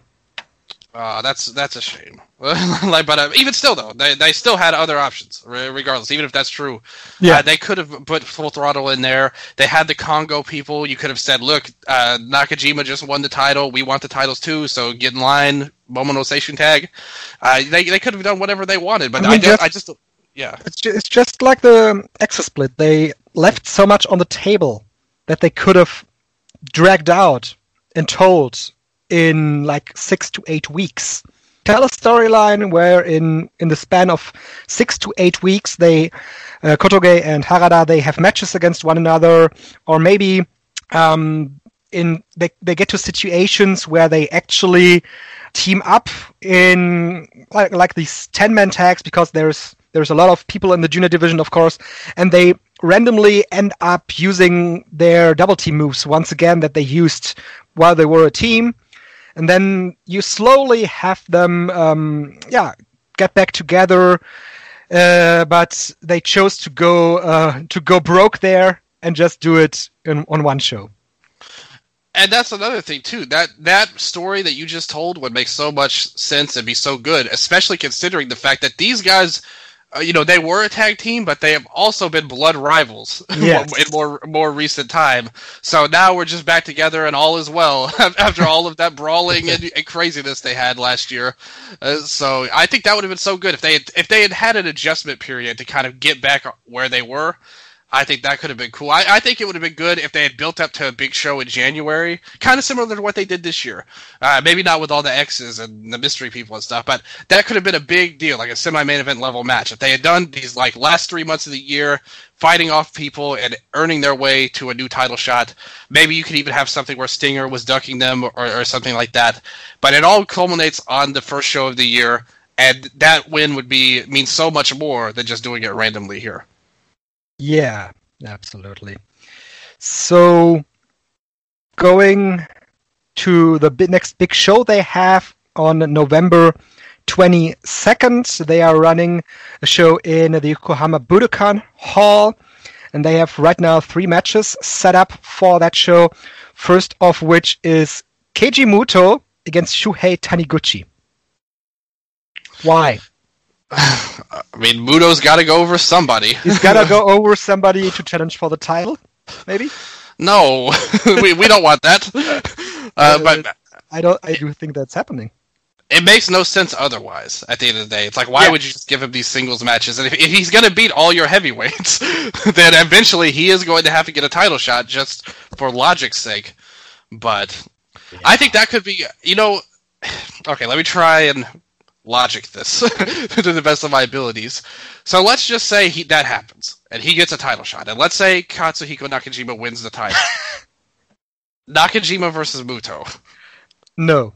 Uh, that's that's a shame. like, but uh, even still, though, they they still had other options. Regardless, even if that's true, yeah, uh, they could have put Full Throttle in there. They had the Congo people. You could have said, "Look, uh, Nakajima just won the title. We want the titles too. So get in line, Momo no Seishun Tag." Uh, they they could have done whatever they wanted, but I, mean, I, don't, just, I just yeah, it's just, it's just like the Exo Split. They left so much on the table that they could have dragged out and told in like six to eight weeks. Tell a storyline where in, in the span of six to eight weeks, they uh, Kotoge and Harada, they have matches against one another, or maybe um, in they they get to situations where they actually team up in like like these ten-man tags, because there's there's a lot of people in the junior division, of course, and they randomly end up using their double team moves once again that they used while they were a team. And then you slowly have them, um, yeah, get back together. Uh, but they chose to go uh, to go broke there and just do it in, on one show. And that's another thing too. That that story that you just told would make so much sense and be so good, especially considering the fact that these guys, uh, you know, they were a tag team, but they have also been blood rivals yes. in more more recent time. So now we're just back together and all is well after all of that brawling and, and craziness they had last year. Uh, so I think that would have been so good if they had, if they had had an adjustment period to kind of get back where they were. I think that could have been cool. I, I think it would have been good if they had built up to a big show in January, kind of similar to what they did this year. Uh, maybe not with all the X's and the mystery people and stuff, but that could have been a big deal, like a semi-main event level match. If they had done these like last three months of the year, fighting off people and earning their way to a new title shot, maybe you could even have something where Stinger was ducking them or, or something like that. But it all culminates on the first show of the year, and that win would be mean so much more than just doing it randomly here. Yeah, absolutely. So, going to the bi- next big show they have on November twenty-second, they are running a show in the Yokohama Budokan Hall, and they have right now three matches set up for that show. First of which is Keiji Muto against Shuhei Taniguchi. Why? I mean, Muto's got to go over somebody. He's gotta go over somebody to challenge for the title, maybe? No, we we don't want that. Uh, but I don't. I do think that's happening. it makes no sense otherwise. At the end of the day, it's like, why Yeah. would you just give him these singles matches? And if, if he's going to beat all your heavyweights, then eventually he is going to have to get a title shot just for logic's sake. But I think that could be, you know. Okay, let me try and logic this to the best of my abilities. So let's just say he, that happens, and he gets a title shot. And let's say Katsuhiko Nakajima wins the title. Nakajima versus Muto. No.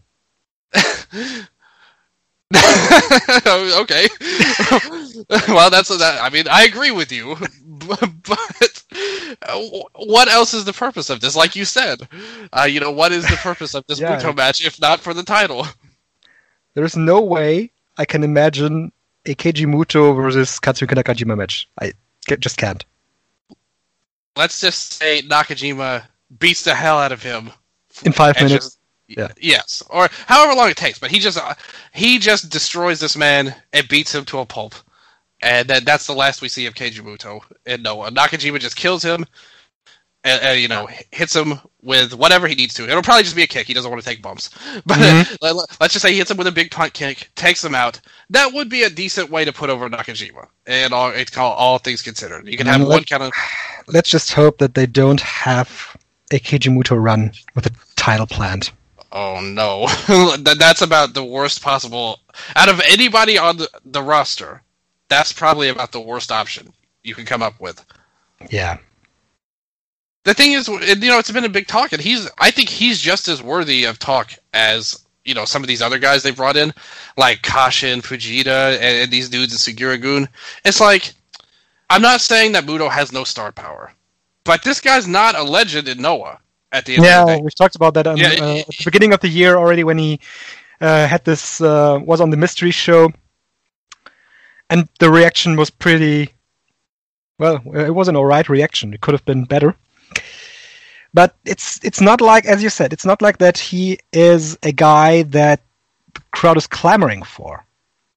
Okay. Well, that's that. I mean, I agree with you, but what else is the purpose of this? Like you said, uh, you know, what is the purpose of this Yeah. Muto match if not for the title? There's no way I can imagine a Keiji Muto versus Katsuhiko Nakajima match. I ca- just can't. Let's just say Nakajima beats the hell out of him In five and minutes. just- Yeah. Yes, or however long it takes, but he just uh, he just destroys this man and beats him to a pulp, and then that's the last we see of Keiji Muto. And no, Nakajima just kills him, and, and you know hits him with whatever he needs to. It'll probably just be a kick. He doesn't want to take bumps, but Mhm. let, let's just say he hits him with a big punt kick, takes him out. That would be a decent way to put over Nakajima, and all it's called all things considered. You can have And one let- kind of. Let's just hope that they don't have a Keiji Muto run with a title planned. Oh no, That- that's about the worst possible. Out of anybody on the, the roster, that's probably about the worst option you can come up with. Yeah. The thing is, you know, it's been a big talk, and he's. I think he's just as worthy of talk as you know some of these other guys they brought in, like Kashin, Fujita, and, and these dudes in Segura-gun. It's like, I'm not saying that Muto has no star power, but this guy's not a legend in Noah. At the end of the Yeah, day. we've talked about that on, Yeah, uh, at the beginning of the year already when he uh, had this, uh, was on the mystery show. And the reaction was pretty, well, it was an alright reaction. It could have been better. But it's it's not like, as you said, it's not like that he is a guy that the crowd is clamoring for.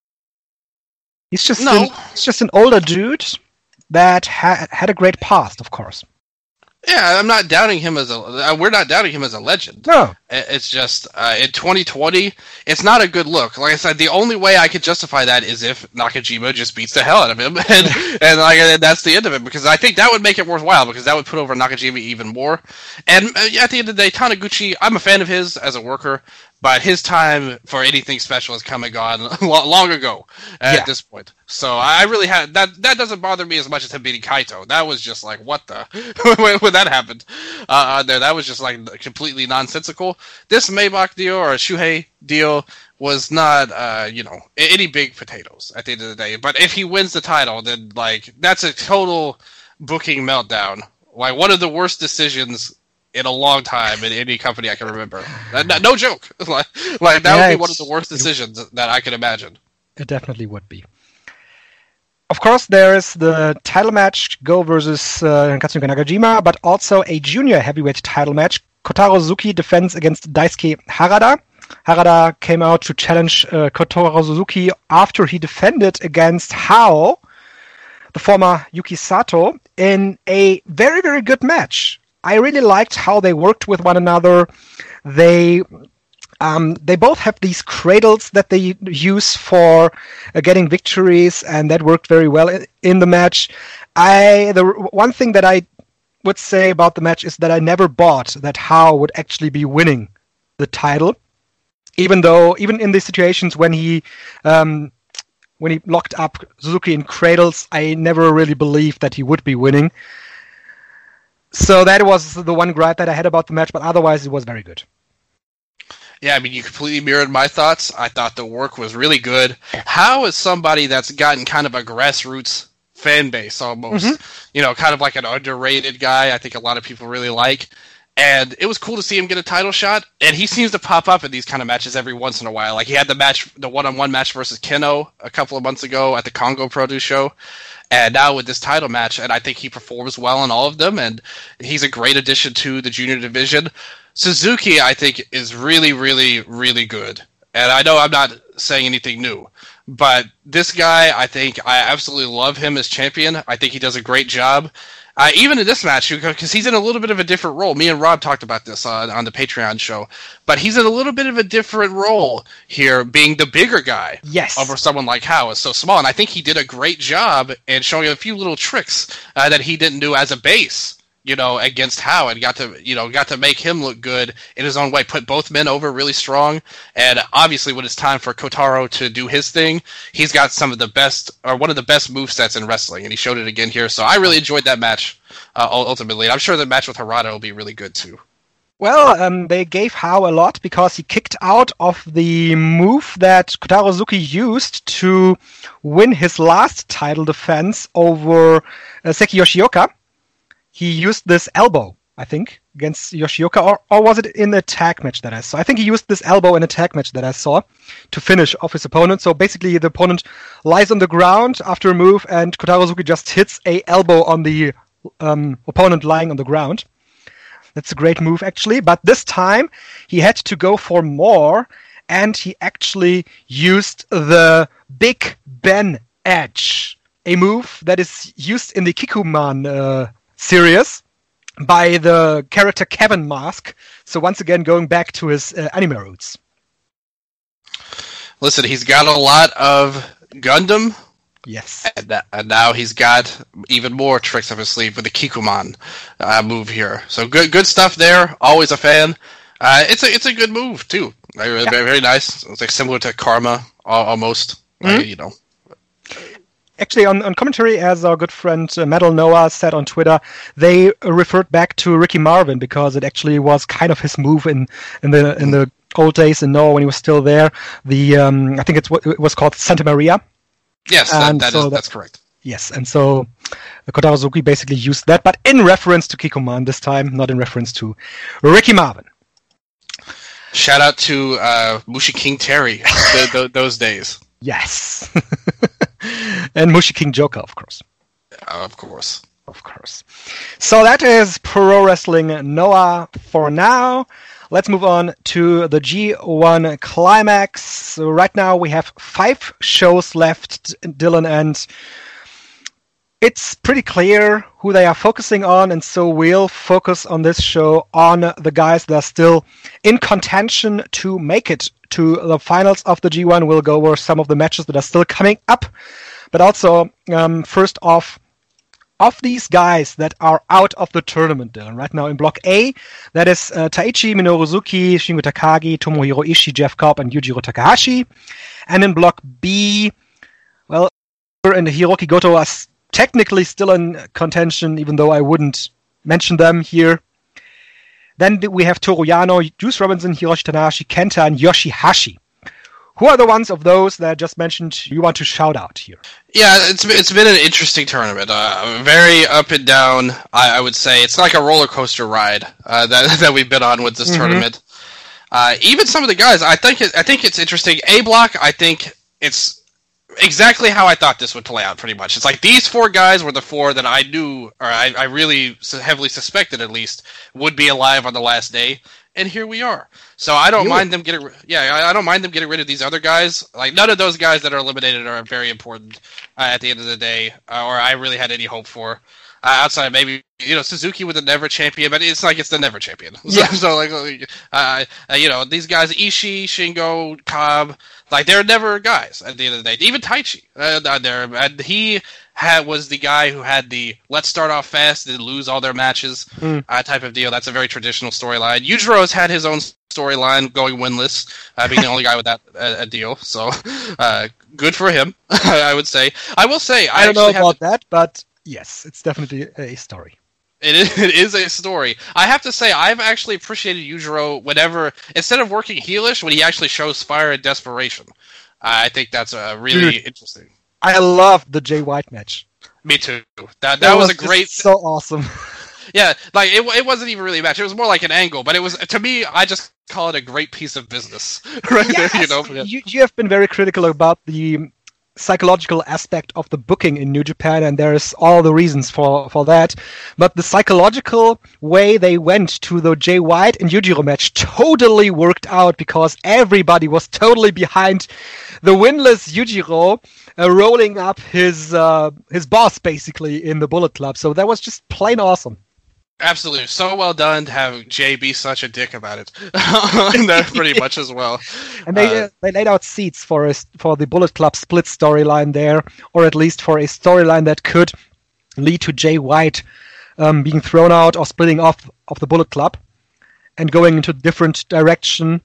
He's just, No. an, he's just an older dude that ha- had a great past, of course. Yeah, I'm not doubting him as a. uh, We're not doubting him as a legend. No. I- It's just uh, in twenty twenty, it's not a good look. Like I said, the only way I could justify that is if Nakajima just beats the hell out of him, and and like and that's the end of it. Because I think that would make it worthwhile. Because that would put over Nakajima even more. And uh, at the end of the day, Taniguchi, I'm a fan of his as a worker, but his time for anything special has come and gone lo- long ago at Yeah. this point. So I really had that. That doesn't bother me as much as him beating Kaito. That was just like, what the when, when that happened uh, there. That was just like completely nonsensical. This Maybach deal or Shuhei deal was not, uh, you know, any big potatoes at the end of the day. But if he wins the title, then like that's a total booking meltdown. Like one of the worst decisions in a long time in any company I can remember. Uh, no, no joke. like, like that Yeah, would be one of it's- the worst decisions that I could imagine. It definitely would be. Of course, there is the title match, Go versus uh, Katsuhiko Nakajima, but also a junior heavyweight title match. Kotaro Suzuki defends against Daisuke Harada. Harada came out to challenge uh, Kotaro Suzuki after he defended against Hao, the former Yuki Sato, in a very, very good match. I really liked how they worked with one another. They Um, they both have these cradles that they use for uh, getting victories, and that worked very well in, in the match. I the one thing that I would say about the match is that I never bought that Hao would actually be winning the title, even though even in the situations when he um, when he locked up Suzuki in cradles, I never really believed that he would be winning. So that was the one gripe that I had about the match, but otherwise it was very good. Yeah, I mean, you completely mirrored my thoughts. I thought the work was really good. How is somebody that's gotten kind of a grassroots fan base almost. Mm-hmm. You know, kind of like an underrated guy. I think a lot of people really like. And it was cool to see him get a title shot, and he seems to pop up in these kind of matches every once in a while. Like he had the match, the one-on-one match versus Keno a couple of months ago at the Congo Produce Show, and now with this title match, and I think he performs well in all of them, and he's a great addition to the junior division. Suzuki, I think, is really, really, really good, and I know I'm not saying anything new, but this guy, I think, I absolutely love him as champion. I think he does a great job. Uh, even in this match, because he's in a little bit of a different role. Me and Rob talked about this uh, on the Patreon show, but he's in a little bit of a different role here, being the bigger guy. Yes. Over someone like Howe is so small, and I think he did a great job in showing a few little tricks uh, that he didn't do as a base, you know, against Howe, and got to, you know, got to make him look good in his own way, put both men over really strong, and obviously when it's time for Kotaro to do his thing, he's got some of the best, or one of the best movesets in wrestling, and he showed it again here, so I really enjoyed that match, uh, ultimately, and I'm sure the match with Harada will be really good too. Well, um, they gave Howe a lot because he kicked out of the move that Kotaro Suzuki used to win his last title defense over uh, Seki Yoshioka. He used this elbow, I think, against Yoshioka, or, or was it in a tag match that I saw? I think he used this elbow in a tag match that I saw to finish off his opponent. So basically the opponent lies on the ground after a move, and Kotaro Suzuki just hits a elbow on the um, opponent lying on the ground. That's a great move, actually. But this time he had to go for more, and he actually used the Big Ben Edge, a move that is used in the Kikuman uh, series by the character Kevin Mask. So once again, going back to his uh, anime roots. Listen, he's got a lot of Gundam. Yes. And, that, and now he's got even more tricks up his sleeve with the Kikuman uh, move here. So good good stuff there. Always a fan. Uh, it's a it's a good move, too. Very, yeah. very, very nice. It's like similar to Karma, almost. Mm-hmm. Uh, you know. Actually, on, on commentary, as our good friend uh, Metal Noah said on Twitter, they uh, referred back to Ricky Marvin because it actually was kind of his move in, in the in the old days in Noah when he was still there. The um, I think it's what it was called Santa Maria. Yes, that, that so is, that, that's correct. Yes, and so uh, Kotaro Suzuki basically used that, but in reference to Kikuman this time, not in reference to Ricky Marvin. Shout out to uh, Mushi King Terry the, the, those days. Yes. And Mushi King Joker, of course. Uh, of course. Of course. So that is Pro Wrestling Noah for now. Let's move on to the G one Climax. So right now we have five shows left, Dylan, and it's pretty clear who they are focusing on, and so we'll focus on this show on the guys that are still in contention to make it to the finals of the G one. We'll go over some of the matches that are still coming up, but also, um, first off, of these guys that are out of the tournament, Dylan, right now in Block A, that is uh, Taichi, Minoru Suzuki, Shingo Takagi, Tomohiro Ishii, Jeff Cobb, and Yujiro Takahashi. And in Block B, well, and Hiroki Goto are s- technically still in contention, even though I wouldn't mention them here. Then we have Toru Yano, Juice Robinson, Hiroshi Tanahashi, Kenta, and Yoshihashi. Who are the ones of those that I just mentioned you want to shout out here? Yeah, it's it's been an interesting tournament. Uh, very up and down, I, I would say. It's like a roller coaster ride uh, that that we've been on with this mm-hmm. tournament. Uh, even some of the guys, I think it, I think it's interesting. A block, I think it's exactly how I thought this would play out, pretty much. It's like these four guys were the four that I knew, or I, I really heavily suspected at least, would be alive on the last day. And here we are. So I don't you. mind them getting. Yeah, I, I don't mind them getting rid of these other guys. Like none of those guys that are eliminated are very important uh, at the end of the day, uh, or I really had any hope for. Uh, outside maybe you know Suzuki with the never champion, but it's like it's the never champion. Yeah. So, so like uh, uh, you know these guys, Ishii, Shingo, Cobb, like they're never guys at the end of the day. Even Taichi, uh, there and he. Had, was the guy who had the let's start off fast and lose all their matches mm. uh, type of deal. That's a very traditional storyline. Yujiro's had his own storyline going winless, uh, being the only guy with that uh, deal. So uh, good for him, I would say. I will say I, I don't know about to, that, but yes, it's definitely a story. It is, it is a story. I have to say, I've actually appreciated Yujiro whenever, instead of working heelish, when he actually shows fire and desperation. Uh, I think that's uh, really Dude. interesting. I loved the Jay White match. Me too. That that was, was a great, so awesome. Yeah, like it, it wasn't even really a match. It was more like an angle, but it was, to me, I just call it a great piece of business. Right yes, there, you know. You, you have been very critical about the psychological aspect of the booking in New Japan, and there's all the reasons for, for that. But the psychological way they went to the Jay White and Yujiro match totally worked out, because everybody was totally behind the winless Yujiro, uh, rolling up his uh, his boss basically in the Bullet Club. So that was just plain awesome. Absolutely, so well done to have Jay be such a dick about it. That pretty much as well. And they uh, uh, they laid out seeds for a, for the Bullet Club split storyline there, or at least for a storyline that could lead to Jay White um, being thrown out or splitting off of the Bullet Club and going into a different direction.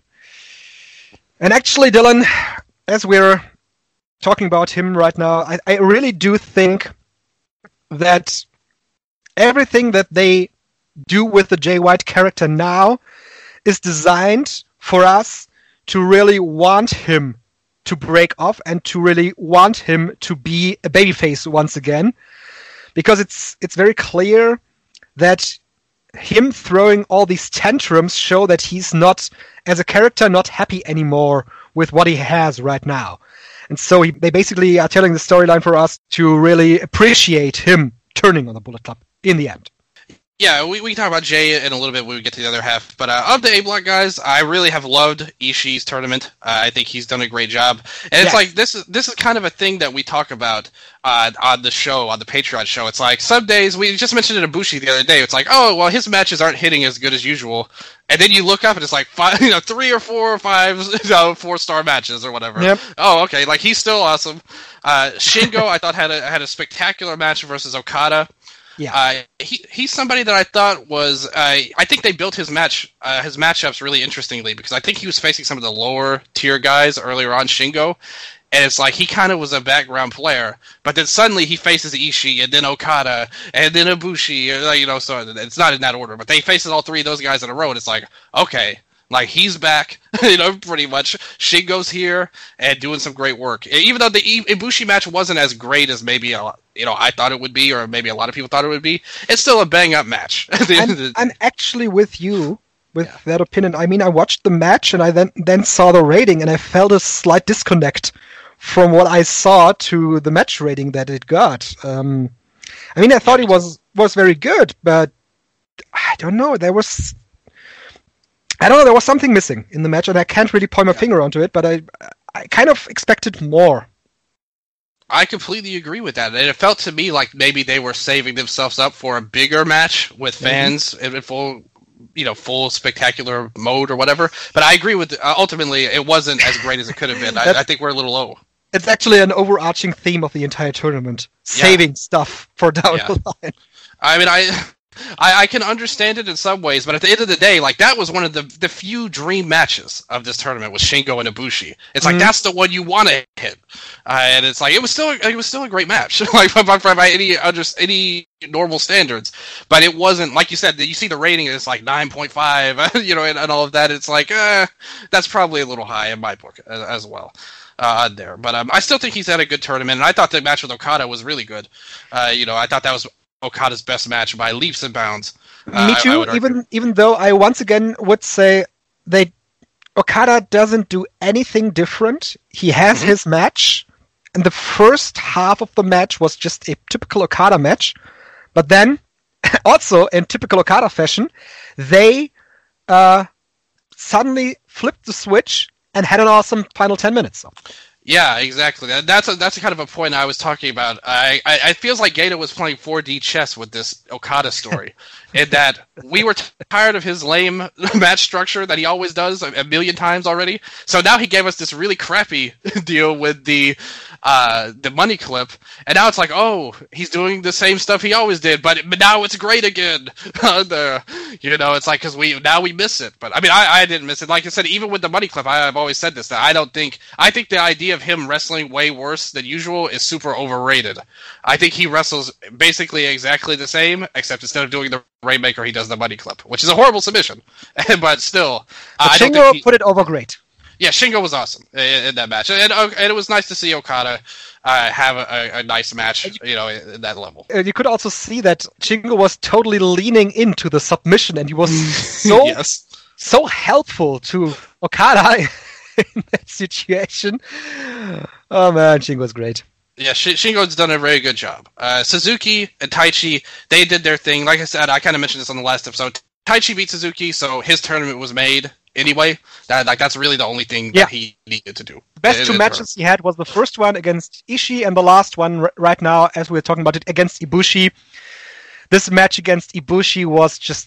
And actually, Dylan, as we're talking about him right now, I, I really do think that everything that they do with the Jay White character now is designed for us to really want him to break off and to really want him to be a babyface once again, because it's it's very clear that him throwing all these tantrums show that he's not, as a character, not happy anymore with what he has right now. And so he, they basically are telling the storyline for us to really appreciate him turning on the Bullet Club in the end. Yeah, we, we can talk about Jay in a little bit when we get to the other half. But uh, of the A-Block guys, I really have loved Ishii's tournament. Uh, I think he's done a great job. And it's yes. like, this is this is kind of a thing that we talk about uh, on the show, on the Patreon show. It's like, some days, we just mentioned it in Ibushi the other day, it's like, oh, well, his matches aren't hitting as good as usual. And then you look up and it's like, five, you know, three or four or five, you know, four-star matches or whatever. Yep. Oh, okay, like, he's still awesome. Uh, Shingo, I thought, had a, had a spectacular match versus Okada. Yeah, uh, he he's somebody that I thought was. Uh, I think they built his match, uh, his matchups really interestingly, because I think he was facing some of the lower tier guys earlier on, Shingo, and it's like he kind of was a background player, but then suddenly he faces Ishii and then Okada and then Ibushi, you know. So it's not in that order, but they faces all three of those guys in a row, and it's like, okay. Like, he's back, you know, pretty much. Shingo's here and doing some great work. Even though the Ibushi match wasn't as great as maybe, a, you know, I thought it would be, or maybe a lot of people thought it would be, it's still a bang-up match. At the I'm, end of the day. I'm actually with you with yeah. that opinion. I mean, I watched the match and I then, then saw the rating, and I felt a slight disconnect from what I saw to the match rating that it got. Um, I mean, I thought yeah, it was, was very good, but I don't know. There was... I don't know, there was something missing in the match, and I can't really point my yeah. finger onto it, but I I kind of expected more. I completely agree with that. And it felt to me like maybe they were saving themselves up for a bigger match with fans mm-hmm. in full, you know, full spectacular mode or whatever. But I agree with, uh, ultimately, it wasn't as great as it could have been. I, I think we're a little low. It's actually an overarching theme of the entire tournament. Saving yeah. stuff for down yeah. the line. I mean, I... I, I can understand it in some ways, but at the end of the day, like, that was one of the, the few dream matches of this tournament was Shingo and Ibushi. It's like, mm-hmm. that's the one you want to hit, uh, and it's like it was still it was still a great match, like by, by, by any under, any normal standards. But it wasn't, like you said, you see the rating is like nine point five, you know, and, and all of that. It's like, eh, that's probably a little high in my book as, as well. Uh, there, but um, I still think he's had a good tournament, and I thought the match with Okada was really good. Uh, you know, I thought that was Okada's best match by leaps and bounds. Uh, Me too. I, I even even though I once again would say they Okada doesn't do anything different. He has mm-hmm. his match, and the first half of the match was just a typical Okada match. But then, also in typical Okada fashion, they uh, suddenly flipped the switch and had an awesome final ten minutes. So. Yeah, exactly. That's a, that's a kind of a point I was talking about. I, I it feels like Gato was playing four D chess with this Okada story, in that we were tired of his lame match structure that he always does a, a million times already. So now he gave us this really crappy deal with the uh, the money clip, and now it's like, oh, he's doing the same stuff he always did, but, but now it's great again. the, you know, it's like, because we now we miss it. But I mean, I, I didn't miss it. Like I said, even with the money clip, I, I've always said this, that I don't think I think the idea of him wrestling way worse than usual is super overrated. I think he wrestles basically exactly the same, except instead of doing the Rainmaker, he does the money clip, which is a horrible submission. But still, but I Shingo don't think he, put it over great. Yeah, Shingo was awesome in, in that match, and, and it was nice to see Okada uh, have a, a nice match, you know, at that level. And you could also see that Shingo was totally leaning into the submission, and he was so yes. so helpful to Okada in that situation. Oh man, Shingo's great. Yeah, Shingo's done a very good job. Uh, Suzuki and Taichi, they did their thing. Like I said, I kind of mentioned this on the last episode. Taichi beat Suzuki, so his tournament was made anyway. That like that's really the only thing yeah. that he needed to do. The best it, two it, matches he had was the first one against Ishii and the last one r- right now, as we were talking about it, against Ibushi. This match against Ibushi was just...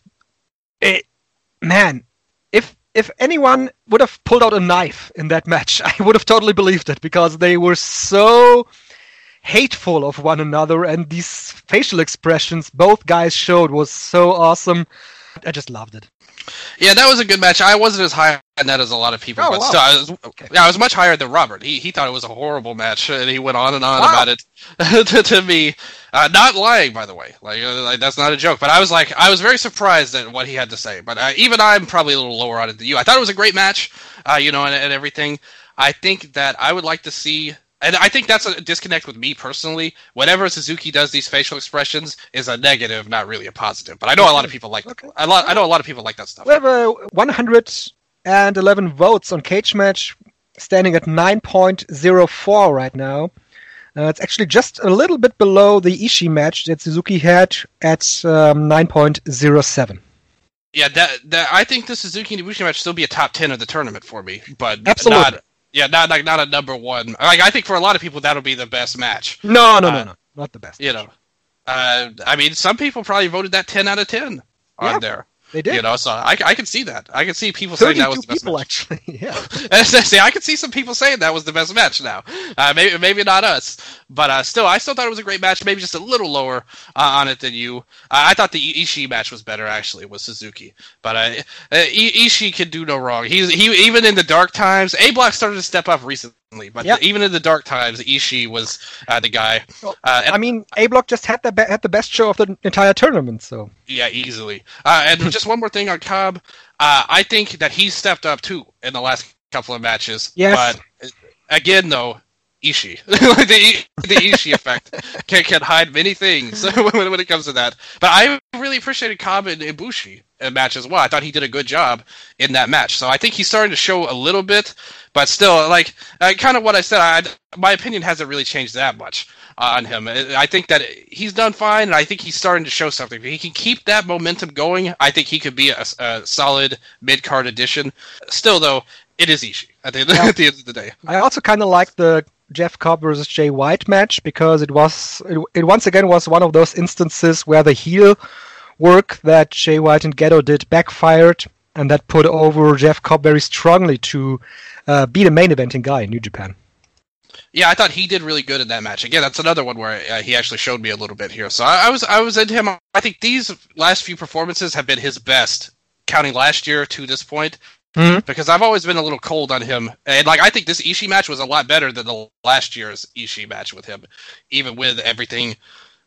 It, man, if if anyone would have pulled out a knife in that match, I would have totally believed it, because they were so hateful of one another, and these facial expressions both guys showed was so awesome. I just loved it. Yeah, that was a good match. I wasn't as high on that as a lot of people, oh, but wow. still, I was, okay. yeah, I was much higher than Robert. He he thought it was a horrible match, and he went on and on wow. about it to, to me. Uh, not lying, by the way. Like, uh, like that's not a joke. But I was like, I was very surprised at what he had to say. But uh, even I'm probably a little lower on it than you. I thought it was a great match, uh, you know, and, and everything. I think that I would like to see. And I think that's a disconnect with me personally. Whenever Suzuki does these facial expressions, is a negative, not really a positive. But I know a lot of people like. Okay. A lot. I know a lot of people like that stuff. We have uh, one hundred eleven votes on Cage Match, standing at nine point oh four right now. Uh, it's actually just a little bit below the Ishii match that Suzuki had at um, nine point oh seven. Yeah, that, that I think the Suzuki and Ibushi match still be a top ten of the tournament for me, but absolutely. Not, Yeah, not like not a number one. Like I think for a lot of people that'll be the best match. No, no, uh, no, no, not the best. You know, uh, I mean, some people probably voted that ten out of ten on yeah, there. They did. You know, so I, I can see that. I can see people saying that was the best people, match. Actually, yeah. See, I can see some people saying that was the best match now. Uh, maybe maybe not us, but uh, still, I still thought it was a great match. Maybe just a little lower uh, on it than you. Uh, I thought the Ishii match was better actually with Suzuki, but uh, uh, Ishii can do no wrong. He's he even in the dark times. A Block started to step up recently, but yep. the, even in the dark times, Ishii was uh, the guy. Uh, and, I mean, A Block just had the be- had the best show of the entire tournament, so yeah, easily. Uh, and just one more thing on Cobb. Uh, I think that he's stepped up too in the last couple of matches. Yes. But again, though, Ishii, the, the Ishii effect can, can hide many things when, when it comes to that. But I really appreciated Cobb and Ibushi in match as well. I thought he did a good job in that match. So I think he's starting to show a little bit, but still, like uh, kind of what I said. I, my opinion hasn't really changed that much uh, on him. I think that he's done fine, and I think he's starting to show something. If he can keep that momentum going, I think he could be a, a solid mid-card addition. Still, though, it is Ishii at the, yeah. at the end of the day. I also kind of like the Jeff Cobb versus Jay White match because it was it, it once again was one of those instances where the heel work that Jay White and Gedo did backfired, and that put over Jeff Cobb very strongly to uh, be the main eventing guy in New Japan. Yeah, I thought he did really good in that match. Again, that's another one where uh, he actually showed me a little bit here. So I, I was I was into him. I think these last few performances have been his best, counting last year to this point. Mm-hmm. Because I've always been a little cold on him. And like I think this Ishii match was a lot better than the last year's Ishii match with him, even with everything,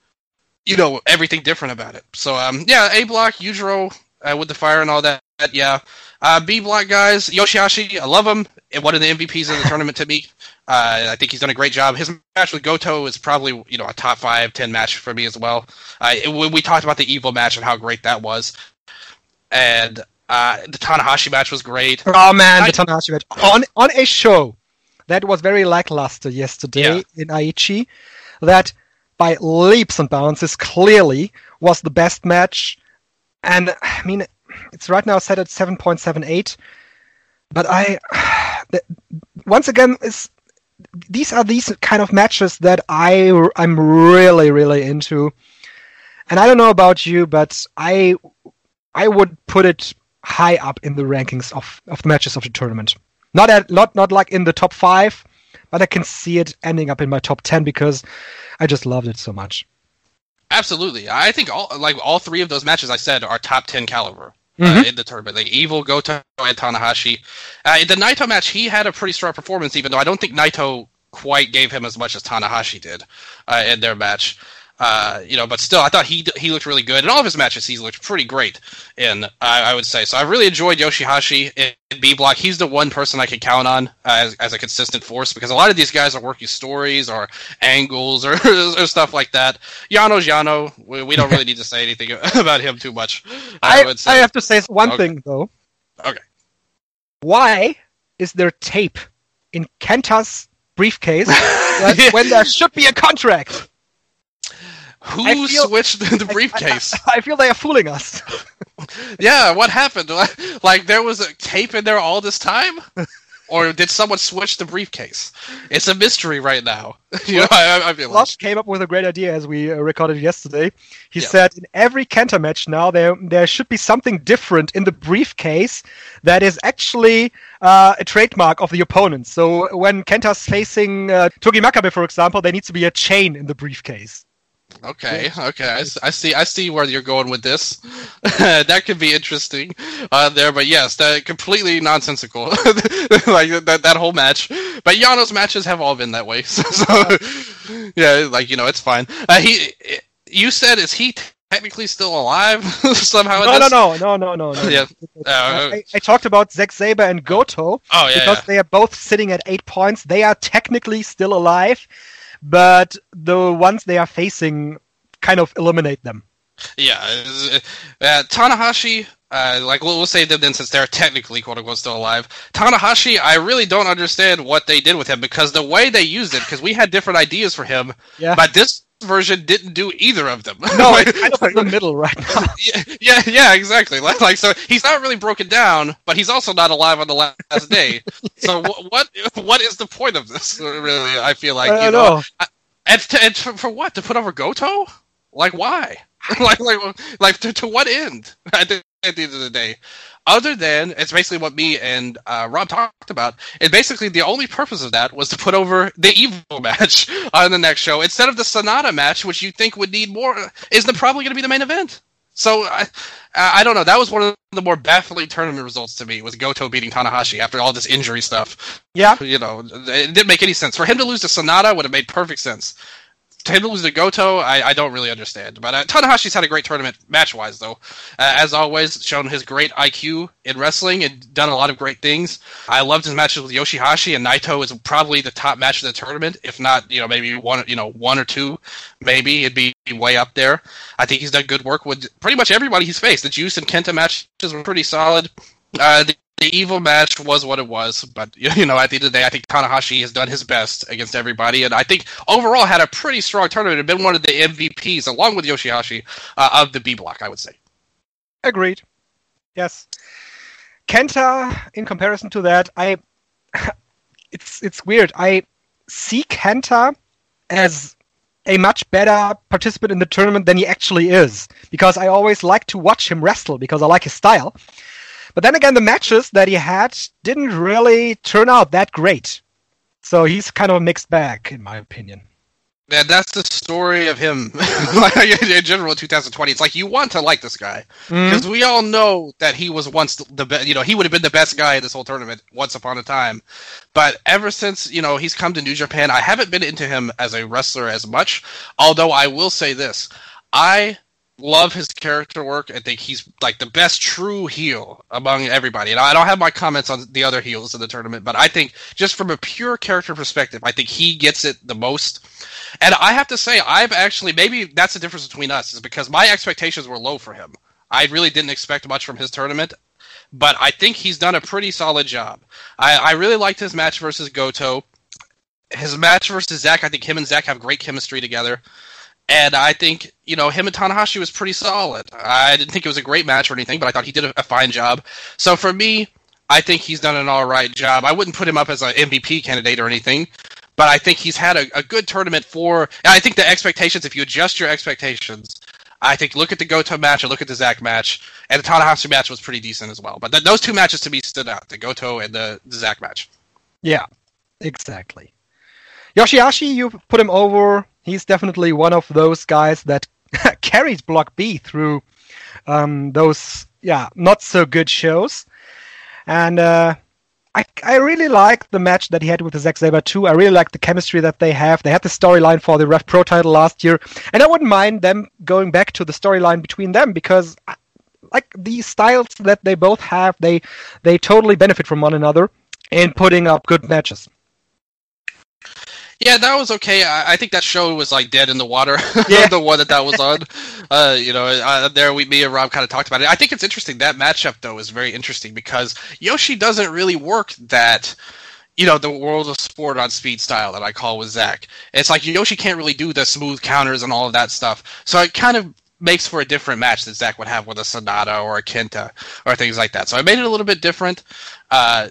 you know, everything different about it. So, um, yeah, A Block, Yujiro uh, with the fire and all that, yeah. Uh, B Block guys, Yoshihashi, I love him. One of the M V Ps of the tournament to me. Uh, I think he's done a great job. His match with Goto is probably, you know, a top five, ten match for me as well. Uh, when we talked about the Evil match and how great that was. And Uh, the Tanahashi match was great. Oh man, I, the Tanahashi match on on a show that was very lackluster yesterday yeah. in Aichi. That by leaps and bounds clearly was the best match, and I mean it's right now set at seven point seven eight. But I, the, once again, is these are these kind of matches that I I'm really really into, and I don't know about you, but I I would put it high up in the rankings of, of the matches of the tournament. Not at not not like in the top five, but I can see it ending up in my top ten because I just loved it so much. Absolutely, I think all like all three of those matches I said are top ten caliber mm-hmm. uh, in the tournament. Like Evil, Goto, and Tanahashi. Uh, in the Naito match, he had a pretty strong performance, even though I don't think Naito quite gave him as much as Tanahashi did uh, in their match. Uh, you know, but still, I thought he he looked really good. In all of his matches, he's looked pretty great in, I, I would say. So I really enjoyed Yoshihashi in, in B Block. He's the one person I can count on uh, as, as a consistent force, because a lot of these guys are working stories or angles or, or stuff like that. Yano's Yano. We, we don't really need to say anything about him too much, I, I would say. I have to say one Okay. thing, though. Okay. Why is there tape in Kenta's briefcase when, when there should be a contract? Who I feel- switched the briefcase? I, I, I feel they are fooling us. Yeah, what happened? Like, there was a tape in there all this time? Or did someone switch the briefcase? It's a mystery right now. You know, I, I feel like. Lush came up with a great idea as we uh, recorded yesterday. He Yeah. said in every Kenta match now there there should be something different in the briefcase that is actually uh, a trademark of the opponent. So when Kenta's facing uh, Togi Makabe, for example, there needs to be a chain in the briefcase. Okay, okay, I, s- I see. I see where you're going with this. That could be interesting uh, there, but yes, that completely nonsensical. Like that that whole match. But Yano's matches have all been that way. So, so yeah, like you know, it's fine. Uh, he, you said, is he technically still alive somehow? in No, no, this? no, no, no, no, no. Yeah. Uh, I, I talked about Zack Sabre and Goto Oh yeah. because yeah. they are both sitting at eight points. They are technically still alive, but the ones they are facing kind of eliminate them. Yeah, uh, uh, Tanahashi, uh, like we'll, we'll say them then since they're technically quote unquote still alive. Tanahashi, I really don't understand what they did with him, because the way they used it, because we had different ideas for him, Yeah. but this version didn't do either of them. No, Like- it's kind of in the middle right now. yeah, yeah, yeah, exactly. Like, like, so he's not really broken down, but he's also not alive on the last day. So wh- what, what is the point of this? Really, I feel like I you don't know, know. I- and, to, and for, for what? To put over Goto? Like why? like like like to, to what end? At the, at the end of the day, other than it's basically what me and uh, Rob talked about. And basically, the only purpose of that was to put over the Evil match on the next show instead of the Sonata match, which you think would need more. Isn't probably going to be the main event? So I, I don't know. That was one of the more baffling tournament results to me, was Goto beating Tanahashi after all this injury stuff. Yeah. You know, it didn't make any sense. For him to lose to Sonata would have made perfect sense. To him to lose to Goto, I, I don't really understand. But uh, Tanahashi's had a great tournament match-wise, though. Uh, as always, shown his great I Q in wrestling and done a lot of great things. I loved his matches with Yoshihashi, and Naito is probably the top match of the tournament. If not, you know, maybe one, you know, one or two, maybe it'd be way up there. I think he's done good work with pretty much everybody he's faced. The Juice and Kenta matches were pretty solid. Uh, the The Evil match was what it was, but you know, at the end of the day, I think Tanahashi has done his best against everybody, and I think overall had a pretty strong tournament and been one of the M V Ps, along with Yoshihashi, uh, of the B block, I would say. Agreed. Yes. Kenta, in comparison to that, I it's it's weird. I see Kenta as a much better participant in the tournament than he actually is, because I always like to watch him wrestle because I like his style. But then again, the matches that he had didn't really turn out that great. So he's kind of a mixed bag, in my opinion. And that's the story of him like, in general in two thousand twenty. It's like you want to like this guy because Mm-hmm. we all know that he was once the best. You know, he would have been the best guy in this whole tournament once upon a time. But ever since you know he's come to New Japan, I haven't been into him as a wrestler as much. Although I will say this, I love his character work. I think he's like the best true heel among everybody. And I don't have my comments on the other heels in the tournament, but I think just from a pure character perspective, I think he gets it the most. And I have to say, I've actually, maybe that's the difference between us, is because my expectations were low for him. I really didn't expect much from his tournament, but I think he's done a pretty solid job. I, I really liked his match versus Goto. His match versus Zack, I think him and Zack have great chemistry together. And I think, you know, him and Tanahashi was pretty solid. I didn't think it was a great match or anything, but I thought he did a, a fine job. So for me, I think he's done an all right job. I wouldn't put him up as an M V P candidate or anything, but I think he's had a, a good tournament for... And I think the expectations, if you adjust your expectations, I think look at the Goto match or look at the Zack match, and the Tanahashi match was pretty decent as well. But th- those two matches to me stood out, the Goto and the, the Zack match. Yeah, exactly. Yoshihashi, you put him over. He's definitely one of those guys that carried Block B through um, those, yeah, not so good shows. And uh, I, I really like the match that he had with the Zack Sabre too. I really like the chemistry that they have. They had the storyline for the Rev Pro title last year, and I wouldn't mind them going back to the storyline between them because, like, the styles that they both have, they they totally benefit from one another in putting up good matches. Yeah, that was okay. I, I think that show was like dead in the water. Yeah. The one that that was on. Uh, you know, uh, there we, me and Rob kind of talked about it. I think it's interesting. That matchup though is very interesting because Yoshi doesn't really work that, you know, the World of Sport on speed style that I call with Zack. It's like Yoshi can't really do the smooth counters and all of that stuff. So it kind of makes for a different match that Zack would have with a Sonata or a Kenta or things like that. So I made it a little bit different. Uh,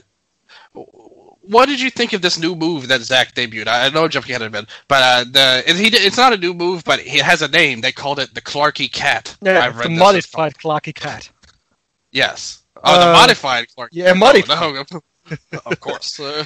What did you think of this new move that Zack debuted? I know I'm jumping ahead a bit, but uh, the it, he, it's not a new move, but it has a name. They called it the Clarky Cat. Yeah, I've read the this modified Clarky Cat. Yes. Oh, Uh, the modified Clarky yeah, Cat. modified. No, no, of course. Uh,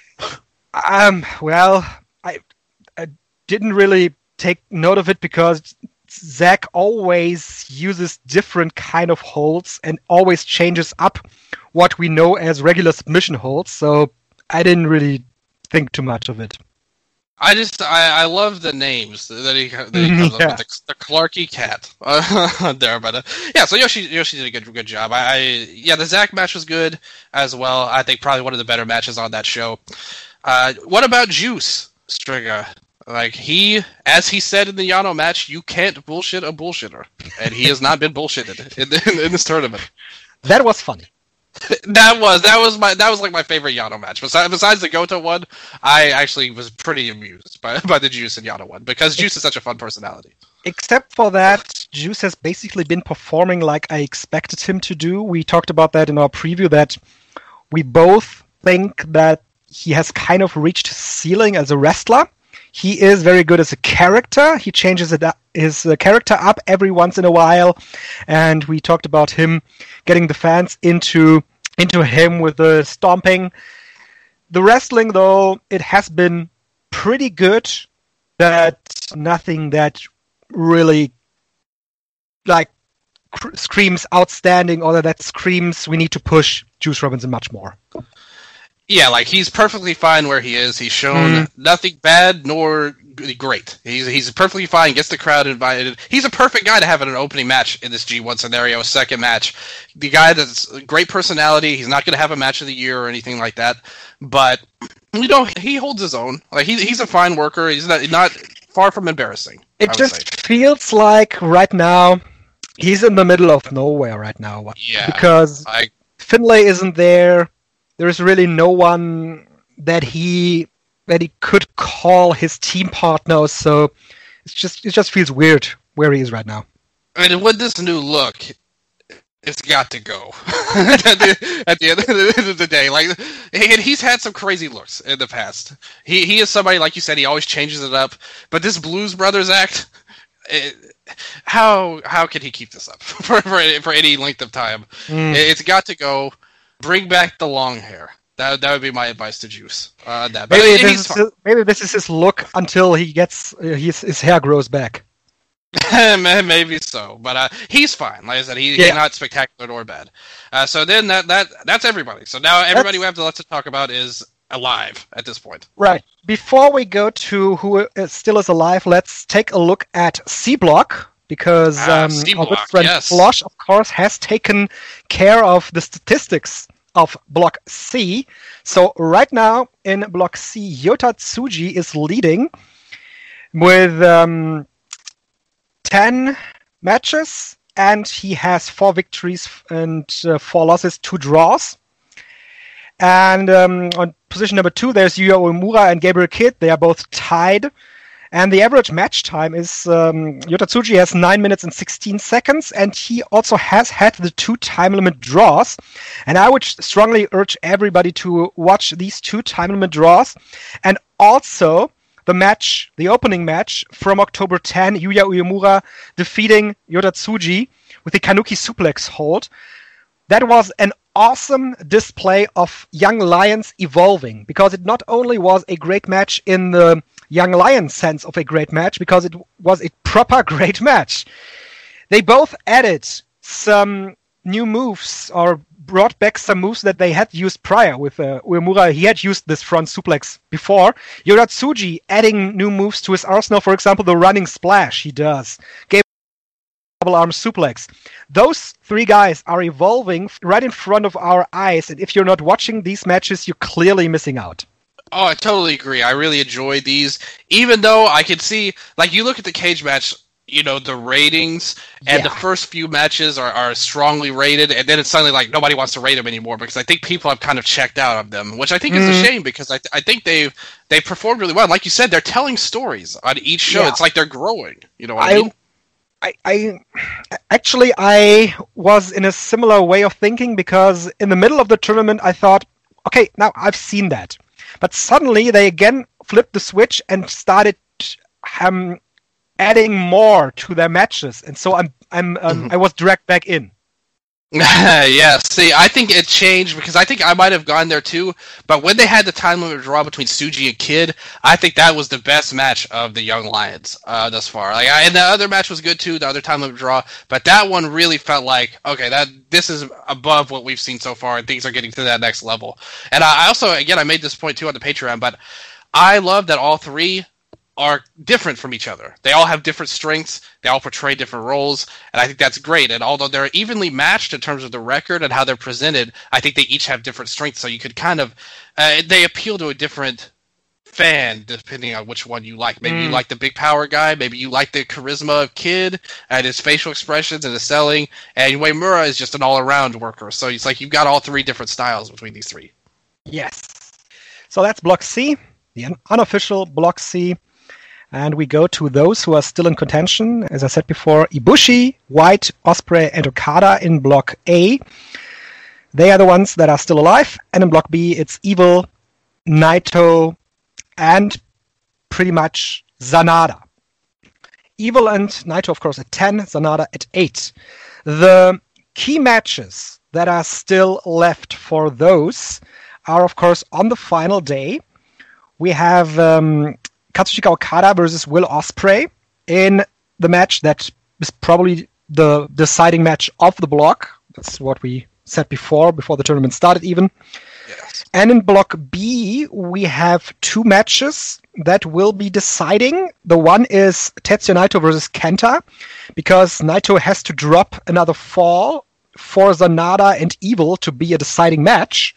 Um, well, I, I didn't really take note of it because Zack always uses different kind of holds and always changes up what we know as regular submission holds. So I didn't really think too much of it. I just I, I love the names that he that he comes Yeah. up with. The, the Clarky Cat uh, there, but uh, yeah. So Yoshi Yoshi did a good good job. I, I yeah, the Zack match was good as well. I think probably one of the better matches on that show. Uh, what about Juice Stringer? Like he, as he said in the Yano match, you can't bullshit a bullshitter, and he has not been bullshitted in, in, in this tournament. That was funny. That was that was my that was like my favorite Yano match. Besides, besides the Goto one, I actually was pretty amused by by the Juice and Yano one because Juice is such a fun personality. Except for that, Juice has basically been performing like I expected him to do. We talked about that in our preview that we both think that he has kind of reached his ceiling as a wrestler. He is very good as a character. He changes it up, his uh, character up every once in a while, and we talked about him getting the fans into into him with the stomping. The wrestling, though, it has been pretty good. That nothing that really like cr- screams outstanding, or that screams we need to push Juice Robinson much more. Yeah, like he's perfectly fine where he is. He's shown Mm. nothing bad nor g- great. He's he's perfectly fine. Gets the crowd invited. He's a perfect guy to have in an opening match in this G one scenario. A second match, the guy that's a great personality. He's not going to have a match of the year or anything like that. But you know, he holds his own. Like he he's a fine worker. He's not not far from embarrassing. I It would just say. feels like right now he's in the middle of nowhere right now. Yeah, Because I Finlay isn't there. There's really no one that he that he could call his team partner. So it's just it just feels weird where he is right now. I mean, with this new look, it's got to go at, the, at the end of the day. Like, he, he's had some crazy looks in the past. He he is somebody, like you said, he always changes it up. But this Blues Brothers act, it, how how can he keep this up for for, for any length of time? Mm. It, it's got to go. Bring back the long hair. That that would be my advice to Juice. Uh, that but Maybe he's this, is fine. his, maybe this is his look until he gets uh, his his hair grows back. Maybe so, but uh, he's fine. Like I said, he, he's Yeah. not spectacular nor bad. Uh, so then that, that that's everybody. So now everybody That's- we have to left to talk about is alive at this point. Right. Before we go to who is still is alive, let's take a look at C Block because Ah, um, C our good Block, friend yes. Flosh, of course, has taken care of the statistics of Block C. So right now in Block C, Yota Tsuji is leading with um, ten matches, and he has four victories and uh, four losses, two draws. And um, on position number two, there's Yuya Uemura and Gabriel Kidd. They are both tied. And the average match time is um, Yota Tsuji has nine minutes and sixteen seconds, and he also has had the two time limit draws. And I would strongly urge everybody to watch these two time limit draws. And also the match, the opening match from October tenth, Yuya Uemura defeating Yota Tsuji with the Kanuki suplex hold. That was an awesome display of Young Lions evolving, because it not only was a great match in the Young Lions sense of a great match, because it was a proper great match. They both added some new moves or brought back some moves that they had used prior with uh, Uemura. He had used this front suplex before. Yoratsuji adding new moves to his arsenal. For example, the running splash he does. Gave double arm suplex. Those three guys are evolving right in front of our eyes. And if you're not watching these matches, you're clearly missing out. Oh, I totally agree. I really enjoy these. Even though I can see, like, you look at the cage match, you know, the ratings, and Yeah. the first few matches are, are strongly rated, and then it's suddenly like nobody wants to rate them anymore because I think people have kind of checked out of them, which I think is Mhm. a shame because I, th- I think they've they performed really well. Like you said, they're telling stories on each show. Yeah. It's like they're growing. You know what I, I, mean? I, I actually I was in a similar way of thinking because in the middle of the tournament I thought, okay, now I've seen that, but suddenly they again flipped the switch and started um, adding more to their matches, and so I'm I'm um, I was dragged back in. Yeah, see, I think it changed because I think I might have gone there too, but when they had the time limit draw between Tsuji and Kid, I think that was the best match of the Young Lions uh, thus far. Like, I, and the other match was good too, the other time limit draw, but that one really felt like, okay, that this is above what we've seen so far, and things are getting to that next level. And I, I also, again, I made this point too on the Patreon, but I love that all three are different from each other. They all have different strengths. They all portray different roles, and I think that's great. And although they're evenly matched in terms of the record and how they're presented, I think they each have different strengths. So you could kind of uh, they appeal to a different fan depending on which one you like. Maybe Mm. you like the big power guy. Maybe you like the charisma of Kid and his facial expressions and his selling. And Uemura is just an all-around worker. So it's like you've got all three different styles between these three. Yes. So that's Block C, the un- unofficial Block C. And we go to those who are still in contention. As I said before, Ibushi, White, Ospreay, and Okada in Block A. They are the ones that are still alive. And in Block B, it's Evil, Naito, and pretty much Sanada. Evil and Naito, of course, at ten, Sanada at eight. The key matches that are still left for those are, of course, on the final day. We have um, Katsushika Okada versus Will Ospreay in the match that is probably the deciding match of the block. That's what we said before, before the tournament started even. Yes. And in Block B, we have two matches that will be deciding. The one is Tetsuya Naito versus Kenta, because Naito has to drop another fall for Sanada and Evil to be a deciding match.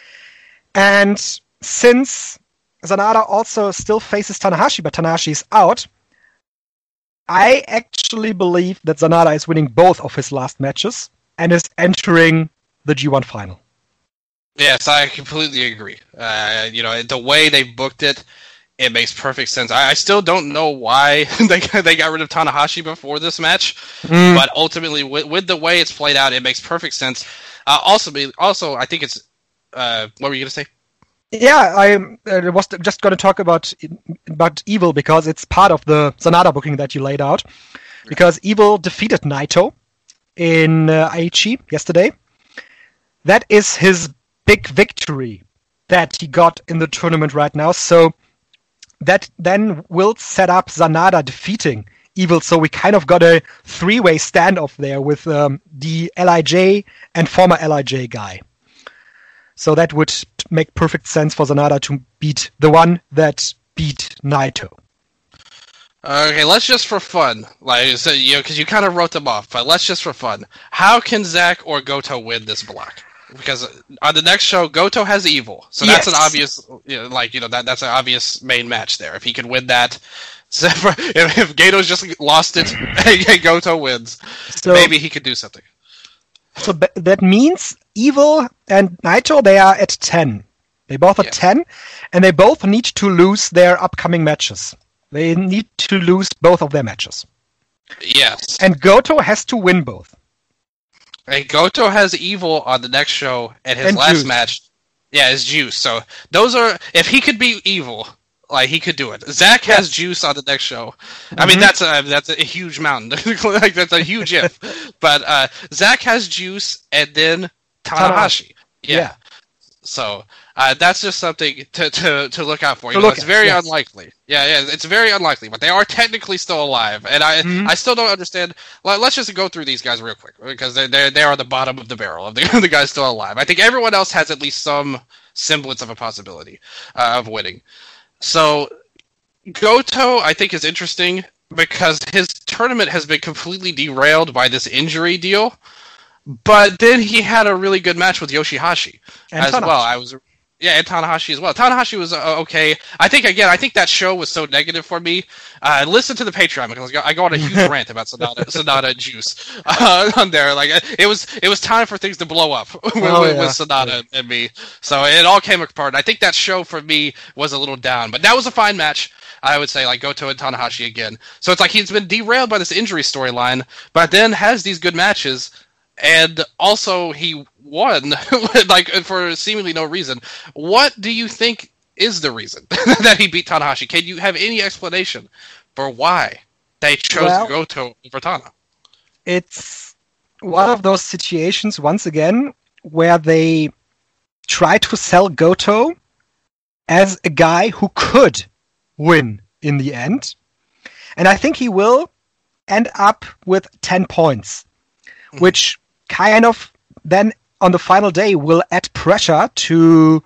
And since Sanada also still faces Tanahashi, but Tanahashi is out, I actually believe that Sanada is winning both of his last matches and is entering the G one final. Yes, I completely agree. Uh, you know, the way they booked it, it makes perfect sense. I, I still don't know why they they got rid of Tanahashi before this match, Mm. but ultimately, with, with the way it's played out, it makes perfect sense. Uh, also, be- also, I think it's. Uh, what were you going to say? Yeah, I uh, was just going to talk about about Evil because it's part of the Sanada booking that you laid out. Because Evil defeated Naito in uh, Aichi yesterday. That is his big victory that he got in the tournament right now. So that then will set up Sanada defeating Evil. So we kind of got a three-way standoff there with um, the L I J and former L I J guy. So that would make perfect sense for Sanada to beat the one that beat Naito. Okay, let's just for fun, like so, you know, because you kind of wrote them off. But let's just for fun. How can Zack or Goto win this block? Because on the next show, Goto has Evil, so that's Yes. an obvious, you know, like you know, that that's an obvious main match there. If he could win that, so if, if Gato's just lost it, and Goto wins, So, maybe he could do something. so ba- that means Evil and Naito, they are at ten. They both are Yeah. ten, and they both need to lose their upcoming matches. They need to lose both of their matches. Yes, And Goto has to win both. and Goto has Evil on the next show, and his And last Juice. match, yeah, is Juice. So those are if he could beat Evil. Like he could do it. Zack has Juice on the next show. I mean, Mhm. that's a that's a huge mountain. Like that's a huge if. But uh, Zack has Juice, and then Tanahashi. Yeah. Yeah. So Uh, that's just something to, to, to look out for. You To know, look it's at, very yes. unlikely. Yeah, yeah, it's very unlikely, but they are technically still alive, and I Mhm. I still don't understand. Well, let's just go through these guys real quick because they they they are the bottom of the barrel of the the guys still alive. I think everyone else has at least some semblance of a possibility uh, of winning. So Goto, I think, is interesting because his tournament has been completely derailed by this injury deal. But then he had a really good match with Yoshihashi And as Tanahashi. well. I was, yeah, and Tanahashi as well. Tanahashi was uh, okay. I think again, I think that show was so negative for me. Uh, listen to the Patreon because I go, I go on a huge rant about Sonata, Sonata and Juice uh, on there. Like it was, it was time for things to blow up with, Oh, with, yeah. with Sonata and me. So it all came apart. I think that show for me was a little down, but that was a fine match. I would say like Goto and Tanahashi again. So it's like he's been derailed by this injury storyline, but then has these good matches. And also, he won, like, for seemingly no reason. What do you think is the reason that he beat Tanahashi? Can you have any explanation for why they chose Well- Goto over Tana? It's one of those situations, once again, where they try to sell Goto as a guy who could win in the end. And I think he will end up with ten points, Mhm. which kind of then on the final day will add pressure to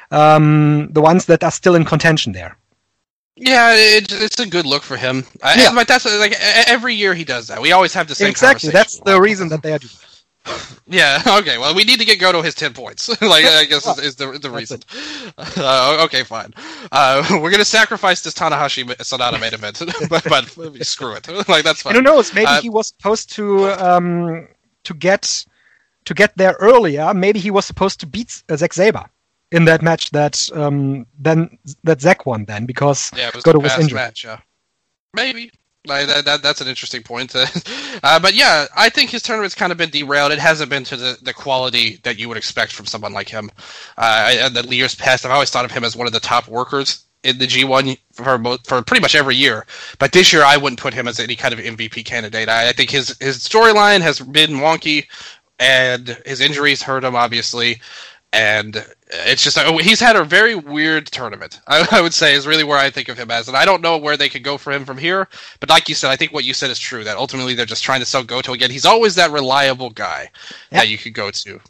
um, the ones that are still in contention there. Yeah, it, it's a good look for him. I, Yeah. But that's like e- every year he does that. We always have the same Exactly, that's conversation. the reason that they are doing it. Yeah. Okay. Well, we need to get Goto his ten points. like I guess is, is the the That's reason. Uh, okay, fine. Uh, we're gonna sacrifice this Tanahashi Sonata main event, but, but screw it. like that's fine. And who knows? Maybe Uh, he was supposed to um, to get to get there earlier. Maybe he was supposed to beat uh, Zack Sabre in that match that um, then that Zack won then because Yeah, it was Goto a was fast injured. match. Yeah, maybe. Like, that, that that's an interesting point. uh, but yeah, I think his tournament's kind of been derailed. It hasn't been to the, the quality that you would expect from someone like him. Uh, and the years past, I've always thought of him as one of the top workers in the G one for mo- for pretty much every year. But this year, I wouldn't put him as any kind of M V P candidate. I, I think his his storyline has been wonky, and his injuries hurt him, obviously. And it's just uh, he's had a very weird tournament. I, I would say is really where I think of him as, and I don't know where they could go for him from here. But like you said, I think what you said is true. That ultimately they're just trying to sell Goto again. He's always that reliable guy Yeah. that you could go to.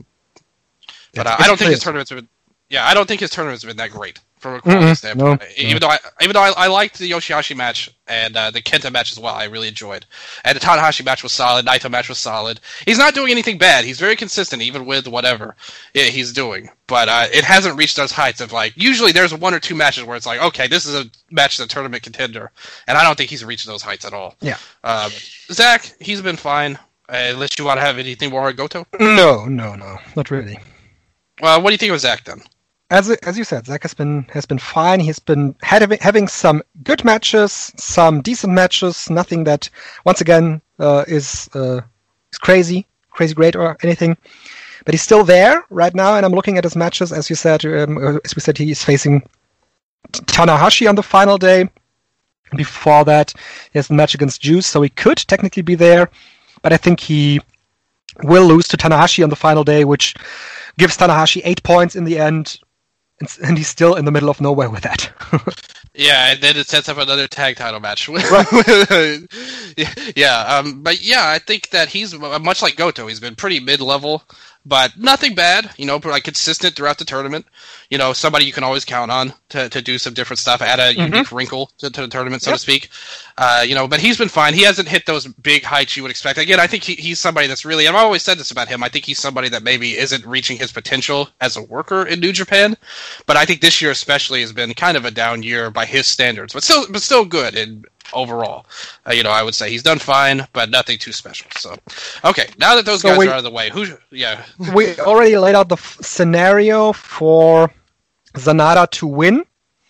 But uh, It's I don't think clear. his tournaments have been. Yeah, I don't think his tournament's been that great from a quality Mm-mm, standpoint. no, even no. though I, even though I, I liked the Yoshihashi match and uh, the Kenta match as well, I really enjoyed. And the Tanahashi match was solid. Naito match was solid. He's not doing anything bad. He's very consistent, even with whatever i- he's doing. But uh, it hasn't reached those heights of like. Usually, there's one or two matches where it's like, okay, this is a match that's a tournament contender, and I don't think he's reached those heights at all. Yeah. Um, Zach, he's been fine. Uh, unless you want to have anything more on Goto. No, no, no, not really. Well, what do you think of Zach then? As as you said, Zack has been has been fine. He's been had, having some good matches, some decent matches. Nothing that, once again, uh, is uh, is crazy, crazy great or anything. But he's still there right now, and I'm looking at his matches. As you said, um, as we said, he's facing Tanahashi on the final day. Before that, he has a match against Juice, so he could technically be there. But I think he will lose to Tanahashi on the final day, which gives Tanahashi eight points in the end. And, and he's still in the middle of nowhere with that. Yeah, and then it sets up another tag title match. Right. yeah, um, but yeah, I think that he's much like Goto. He's been pretty mid-level, but nothing bad. You know, like consistent throughout the tournament. You know, somebody you can always count on to, to do some different stuff, add a Mhm. unique wrinkle to, to the tournament, so Yep. to speak. Uh, you know, but he's been fine. He hasn't hit those big heights you would expect. Again, I think he, he's somebody that's really. I've always said this about him. I think he's somebody that maybe isn't reaching his potential as a worker in New Japan. But I think this year especially has been kind of a down year by his standards, but still, but still good in overall. Uh, you know, I would say he's done fine, but nothing too special. So, okay, now that those So guys we- are out of the way, who? Yeah, We already laid out the f- scenario for Sanada to win,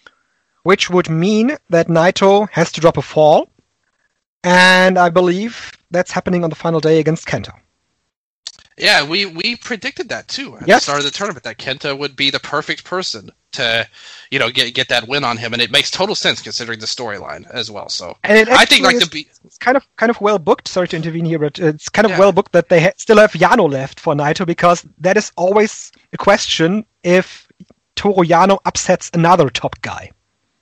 which would mean that Naito has to drop a fall. And I believe that's happening on the final day against Kenta. yeah, we we predicted that too at the Yes. start of the tournament that Kenta would be the perfect person to, you know, get get that win on him, and it makes total sense considering the storyline as well. So, And it I think actually like is- the be- It's kind of kind of well booked. Sorry to intervene here, but it's kind of Yeah. well booked that they ha- still have Yano left for Naito, because that is always a question if Toru Yano upsets another top guy.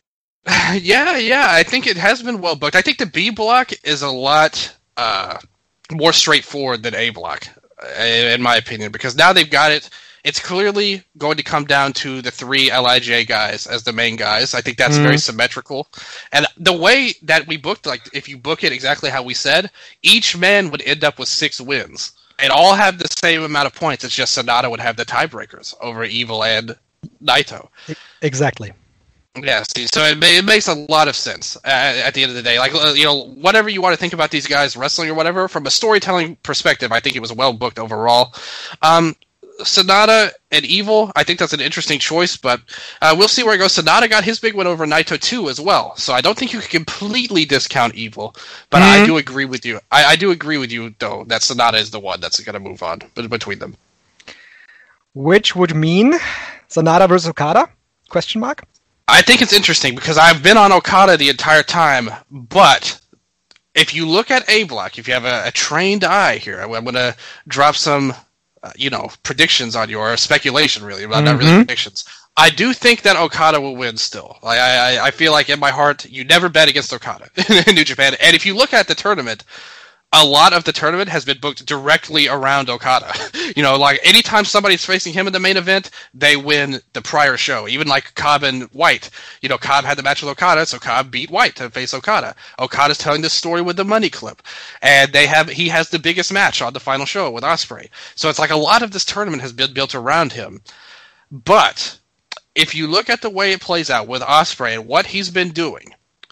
Yeah, yeah, I think it has been well booked. I think the B block is a lot uh, more straightforward than A block, in my opinion, because now they've got it. It's clearly going to come down to the three L I J guys as the main guys. I think that's mm-hmm. very symmetrical. And the way that we booked, like, if you book it exactly how we said, each man would end up with six wins. And all have the same amount of points. It's just Sonata would have the tiebreakers over Evil and Naito. Exactly. Yeah, see, so it, it makes a lot of sense at, at the end of the day. Like, you know, whatever you want to think about these guys wrestling or whatever, from a storytelling perspective, I think it was well booked overall. Um, Sonata and Evil, I think that's an interesting choice, but uh, we'll see where it goes. Sonata got his big win over Naito too as well, so I don't think you can completely discount Evil, but mm-hmm. I do agree with you. I, I do agree with you, though, that Sonata is the one that's going to move on between them. Which would mean Sonata versus Okada? Question mark? I think it's interesting because I've been on Okada the entire time, but if you look at A Block, if you have a, a trained eye here, I'm going to drop some, uh, you know, predictions on you, or speculation, really, but mm-hmm. not really predictions. I do think that Okada will win still. Like, I, I feel like in my heart, you never bet against Okada in New Japan. And if you look at the tournament, a lot of the tournament has been booked directly around Okada. You know, like, anytime somebody's facing him in the main event, they win the prior show. Even like Cobb and White. You know, Cobb had the match with Okada, so Cobb beat White to face Okada. Okada's telling this story with the money clip. And they have he has the biggest match on the final show with Ospreay. So it's like a lot of this tournament has been built around him. But if you look at the way it plays out with Ospreay and what he's been doing,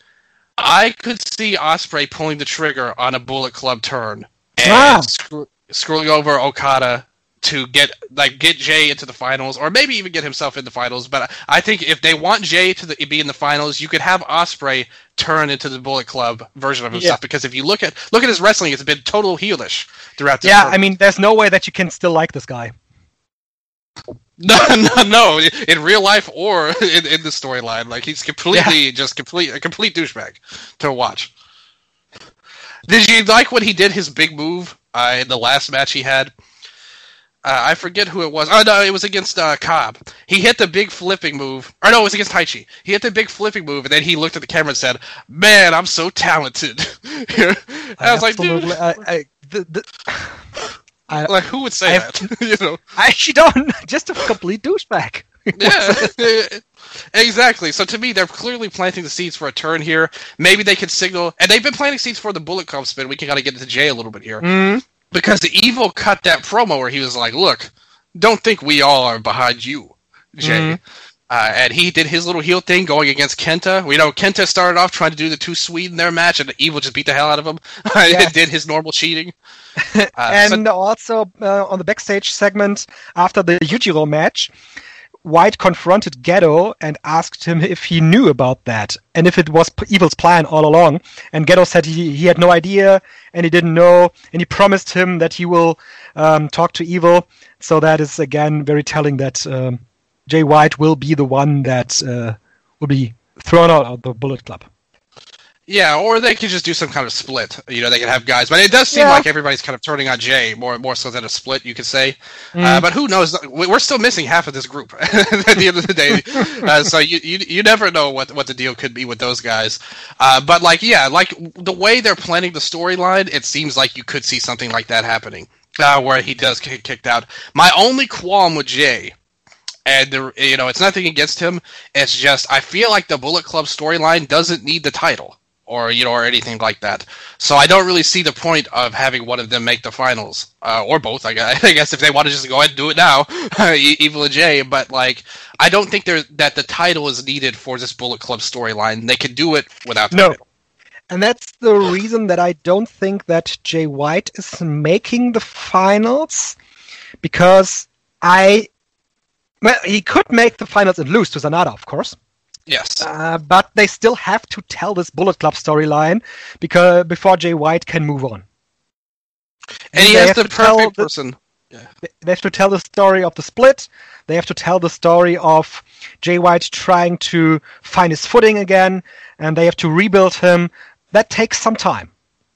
I could see Ospreay pulling the trigger on a Bullet Club turn and ah. screw, screwing over Okada to get like get Jay into the finals, or maybe even get himself in the finals. But I think if they want Jay to the, be in the finals, you could have Ospreay turn into the Bullet Club version of himself. Yeah. Because if you look at look at his wrestling, it's been total heelish throughout this Yeah, tournament. I mean, there's no way that you can still like this guy. No, no, no. In real life or in, in the storyline, like he's completely, yeah. just complete, a complete douchebag to watch. Did you like when he did his big move uh, in the last match he had? Uh, I forget who it was. Oh no, it was against uh, Cobb. He hit the big flipping move. Or no, it was against Taichi. He hit the big flipping move, and then he looked at the camera and said, "Man, I'm so talented." I, I was like, dude. I, I, the, the... I, like, who would say I, that? You know, I actually don't. Just a complete douchebag. Yeah, exactly. So to me, they're clearly planting the seeds for a turn here. Maybe they could signal, and they've been planting seeds for the Bullet Club spin. We can kind of get into Jay a little bit here, mm-hmm. because the Evil cut that promo where he was like, "Look, don't think we all are behind you, Jay." Mm-hmm. Uh, and he did his little heel thing going against Kenta. We know Kenta started off trying to do the two Swede in their match, and the Evil just beat the hell out of him. Yeah. And did his normal cheating. Uh, and so- also uh, on the backstage segment after the Yujiro match, White confronted Gedo and asked him if he knew about that and if it was Evil's plan all along. And Gedo said he, he had no idea and he didn't know, and he promised him that he will um, talk to Evil. So that is again very telling that um, Jay White will be the one that uh, will be thrown out of the Bullet Club. Yeah, or they could just do some kind of split. You know, they could have guys, but it does seem yeah. like everybody's kind of turning on Jay more more so than a split, you could say. Mm. Uh, but who knows? We're still missing half of this group at the end of the day. Uh, so you, you you never know what what the deal could be with those guys. Uh, but like, yeah, like the way they're planning the storyline, it seems like you could see something like that happening, uh, where he does get kicked out. My only qualm with Jay, and the, you know, it's nothing against him. It's just I feel like the Bullet Club storyline doesn't need the title. Or you know, or anything like that. So I don't really see the point of having one of them make the finals, uh, or both. I guess, I guess if they want to just go ahead and do it now, Evil and Jay. But like, I don't think there that the title is needed for this Bullet Club storyline. They can do it without the no. title. And that's the reason that I don't think that Jay White is making the finals, because I, well, he could make the finals and lose to Sanada, of course. Yes, uh, but they still have to tell this Bullet Club storyline because before Jay White can move on. And, and he has the perfect person. The, yeah. They have to tell the story of the split. They have to tell the story of Jay White trying to find his footing again, and they have to rebuild him. That takes some time.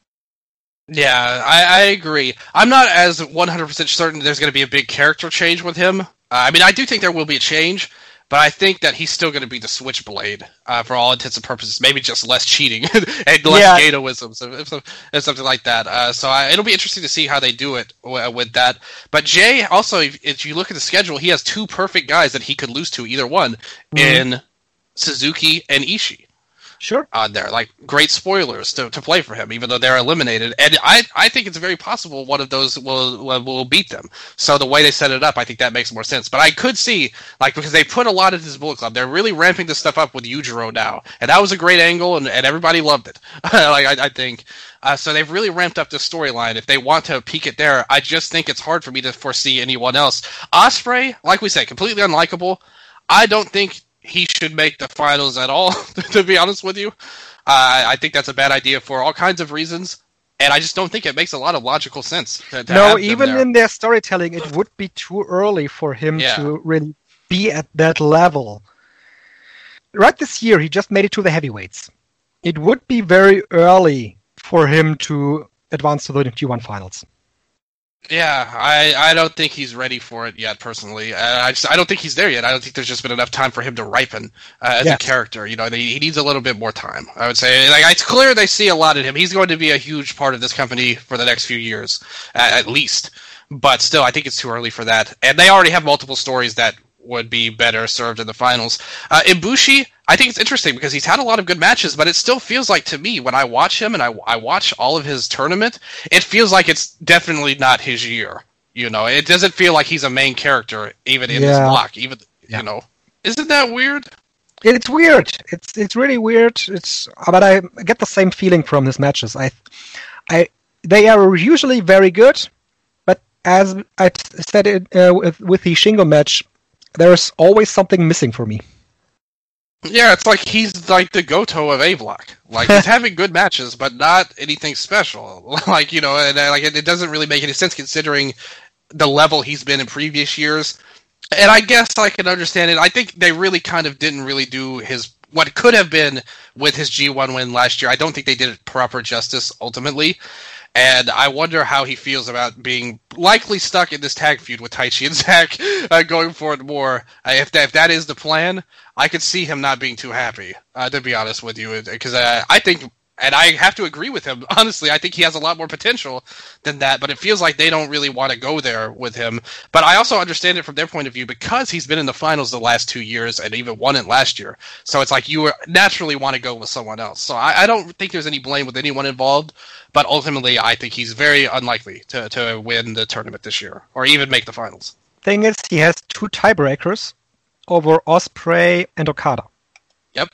Yeah, I, I agree. I'm not as one hundred percent certain there's going to be a big character change with him. Uh, I mean, I do think there will be a change. but I think that he's still going to be the Switchblade uh, for all intents and purposes. Maybe just less cheating and less Yeah. Gatoism, so, and something like that. Uh, so I, it'll be interesting to see how they do it w- with that. But Jay, also, if, if you look at the schedule, he has two perfect guys that he could lose to, either one, mm-hmm. in Suzuki and Ishii. Sure. On there, like great spoilers to, to play for him, even though they're eliminated. And I I think it's very possible one of those will will beat them. So the way they set it up, I think that makes more sense. But I could see, like, because they put a lot into this Bullet Club, they're really ramping this stuff up with Yujiro now, and that was a great angle, and, and everybody loved it. like I, I think, uh, so they've really ramped up the storyline. If they want to peak it there, I just think it's hard for me to foresee anyone else. Ospreay, like we said, completely unlikable. I don't think he should make the finals at all, to be honest with you. Uh, I think that's a bad idea for all kinds of reasons, and I just don't think it makes a lot of logical sense. To, to no, have even there. in their storytelling, it would be too early for him Yeah. to really be at that level. Right this year, he just made it to the heavyweights. It would be very early for him to advance to the G one finals. Yeah, I, I don't think he's ready for it yet, personally. Uh, I just I don't think he's there yet. I don't think there's just been enough time for him to ripen uh, as Yes. a character. You know, he, he needs a little bit more time, I would say. Like, it's clear they see a lot in him. He's going to be a huge part of this company for the next few years, uh, at least. But still, I think it's too early for that. And they already have multiple stories that would be better served in the finals. Uh, Ibushi, I think it's interesting because he's had a lot of good matches, but it still feels like, to me, when I watch him and I, I watch all of his tournament, it feels like it's definitely not his year. You know, it doesn't feel like he's a main character, even in Yeah. this block. Even, Yeah. you know, isn't that weird? It's weird. It's it's really weird. It's but I get the same feeling from his matches. I, I they are usually very good, but as I said it uh, with, with the Shingo match, there's always something missing for me. Yeah, it's like he's like the Goto of A-Block. Like, he's having good matches, but not anything special. Like, you know, and uh, like it, it doesn't really make any sense considering the level he's been in previous years. And I guess I can understand it. I think they really kind of didn't really do his what could have been with his G one win last year. I don't think they did it proper justice ultimately. And I wonder how he feels about being likely stuck in this tag feud with Taichi and Zack uh, going forward more. Uh, if, that, if that is the plan, I could see him not being too happy, uh, to be honest with you. Because uh, I think, and I have to agree with him, honestly, I think he has a lot more potential than that. But it feels like they don't really want to go there with him. But I also understand it from their point of view because he's been in the finals the last two years and even won it last year. So it's like you naturally want to go with someone else. So I, I don't think there's any blame with anyone involved. But ultimately, I think he's very unlikely to, to win the tournament this year, or even make the finals. Thing is, he has two tiebreakers over Ospreay and Okada. Yep.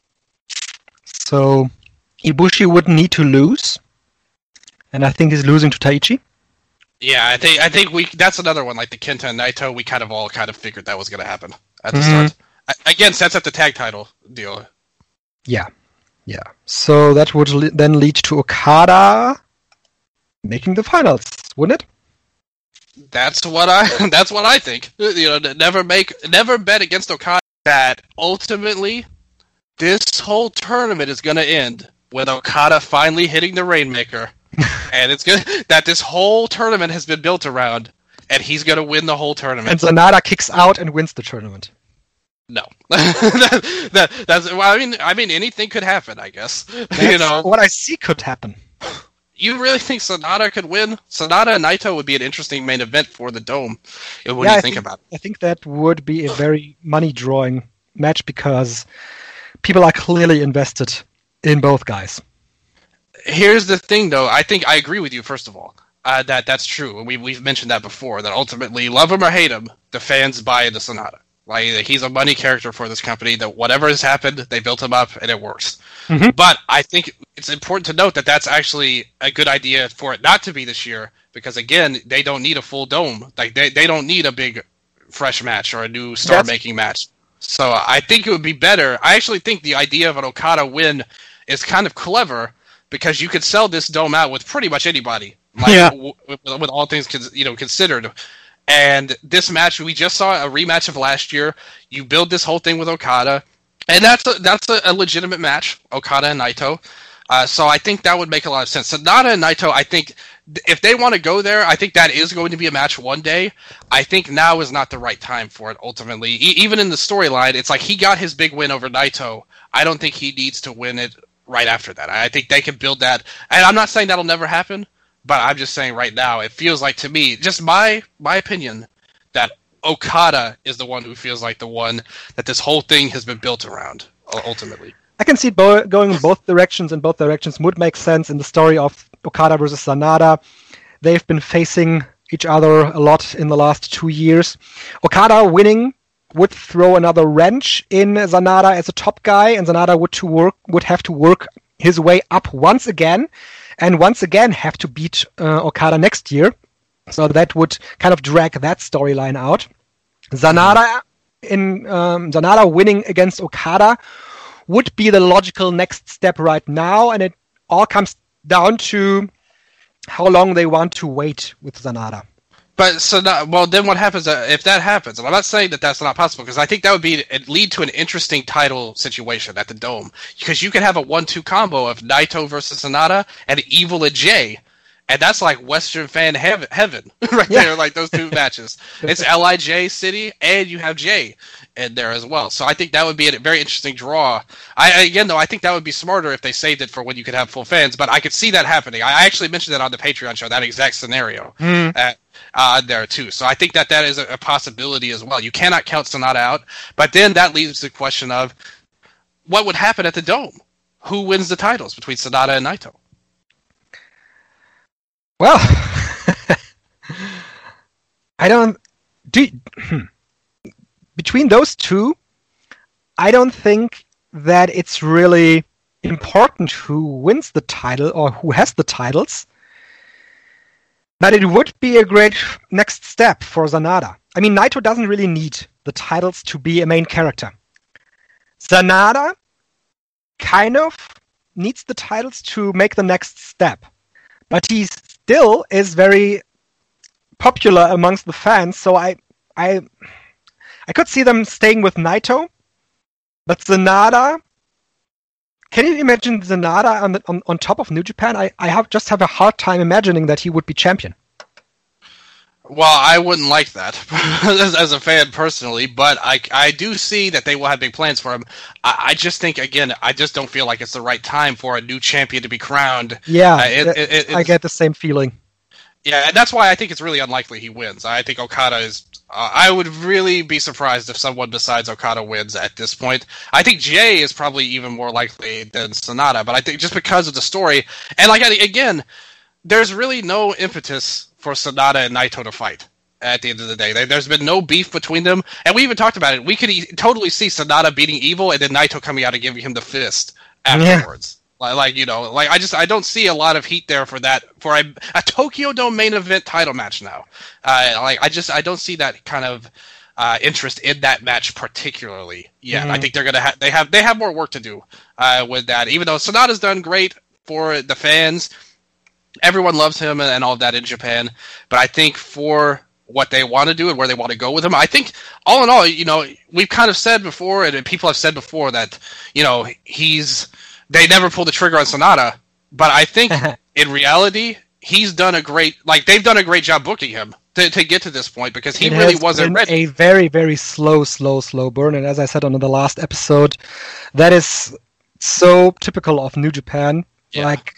So Ibushi would need to lose, and I think he's losing to Taichi. Yeah, I think I think we that's another one like the Kenta and Naito. We kind of all kind of figured that was going to happen at the Mhm. start. I, again, sets up the tag title deal. Yeah, yeah. So that would le- then lead to Okada making the finals, wouldn't it? That's what I that's what I think. You know, never make never bet against Okada. That ultimately, this whole tournament is going to end with Okada finally hitting the Rainmaker. And it's good that this whole tournament has been built around, and he's going to win the whole tournament. And Sanada kicks out and wins the tournament. No, that, that, that's well. I mean, I mean, anything could happen. I guess That's you know. what I see could happen. You really think Sonata could win? Sonata and Naito would be an interesting main event for the Dome. What do Yeah, you I think about it? I think that would be a very money-drawing match because people are clearly invested in both guys. Here's the thing, though. I think I agree with you. First of all, uh, that that's true. We we've mentioned that before. That ultimately, love him or hate him, the fans buy into Sonata. Like, he's a money character for this company. That whatever has happened, they built him up, and it works. Mhm. But I think it's important to note that that's actually a good idea for it not to be this year, because again, they don't need a full dome. Like they they don't need a big, fresh match or a new star-making match. So I think it would be better. I actually think the idea of an Okada win is kind of clever because you could sell this dome out with pretty much anybody. Like, Yeah. w- with, with all things cons- you know considered. And this match, we just saw a rematch of last year. You build this whole thing with Okada, and that's a, that's a, a legitimate match, Okada and Naito. Uh, so I think that would make a lot of sense. Sonata and Naito, I think if they want to go there, I think that is going to be a match one day. I think now is not the right time for it, ultimately. E- even in the storyline, it's like he got his big win over Naito. I don't think he needs to win it right after that. I think they can build that. And I'm not saying that'll never happen, but I'm just saying right now, it feels like to me, just my my opinion, that Okada is the one who feels like the one that this whole thing has been built around, ultimately. I can see bo- going in both directions, and both directions would make sense in the story of Okada versus Sanada. They've been facing each other a lot in the last two years. Okada winning would throw another wrench in Sanada as a top guy, and Sanada would to work would have to work his way up once again, and once again have to beat uh, Okada next year. So that would kind of drag that storyline out. Sanada in um, Sanada winning against Okada would be the logical next step right now, and it all comes down to how long they want to wait with Sanada. But so not, well, then what happens uh, if that happens? And I'm not saying that that's not possible, because I think that would be it lead to an interesting title situation at the Dome, because you could have a one-two combo of Naito versus Sanada and Evil and Jay. And that's like Western fan heaven, heaven right Yeah. there, like those two matches. It's L I J City, and you have Jay in there as well. So I think that would be a very interesting draw. I Again, though, I think that would be smarter if they saved it for when you could have full fans. But I could see that happening. I actually mentioned that on the Patreon show, that exact scenario Mm. uh, uh, there too. So I think that that is a, a possibility as well. You cannot count Sonata out. But then that leaves the question of what would happen at the Dome? Who wins the titles between Sonata and Naito? Well, I don't do between those two. I don't think that it's really important who wins the title or who has the titles. But it would be a great next step for Sanada. I mean, Naito doesn't really need the titles to be a main character. Sanada kind of needs the titles to make the next step. But he still is very popular amongst the fans, so I I I could see them staying with Naito. But Sanada, can you imagine Sanada on, the, on on top of New Japan? I, I have just have a hard time imagining that he would be champion. Well, I wouldn't like that as, as a fan personally, but I, I do see that they will have big plans for him. I, I just think, again, I just don't feel like it's the right time for a new champion to be crowned. Yeah, uh, it, it, it, I get the same feeling. Yeah, and that's why I think it's really unlikely he wins. I think Okada is... Uh, I would really be surprised if someone besides Okada wins at this point. I think Jay is probably even more likely than Sonata, but I think just because of the story... And, like, again, there's really no impetus for Sonata and Naito to fight at the end of the day. There's been no beef between them, and we even talked about it. We could e- totally see Sonata beating Evil and then Naito coming out and giving him the fist afterwards. Yeah. Like, like, you know, like I just I don't see a lot of heat there for that for a, a Tokyo Dome main event title match now. Uh, like I just I don't see that kind of uh, interest in that match particularly yet. Mm-hmm. I think they're gonna ha- they have they have more work to do uh, with that. Even though Sonata's done great for the fans. Everyone loves him and all of that in Japan, but I think for what they want to do and where they want to go with him, I think all in all, you know, we've kind of said before, and people have said before that, you know, he's they never pulled the trigger on Sonata, but I think in reality, he's done a great, like they've done a great job booking him to, to get to this point because he it really has wasn't been ready. A very, very slow, slow, slow burn, and as I said on the last episode, that is so typical of New Japan, Yeah. like.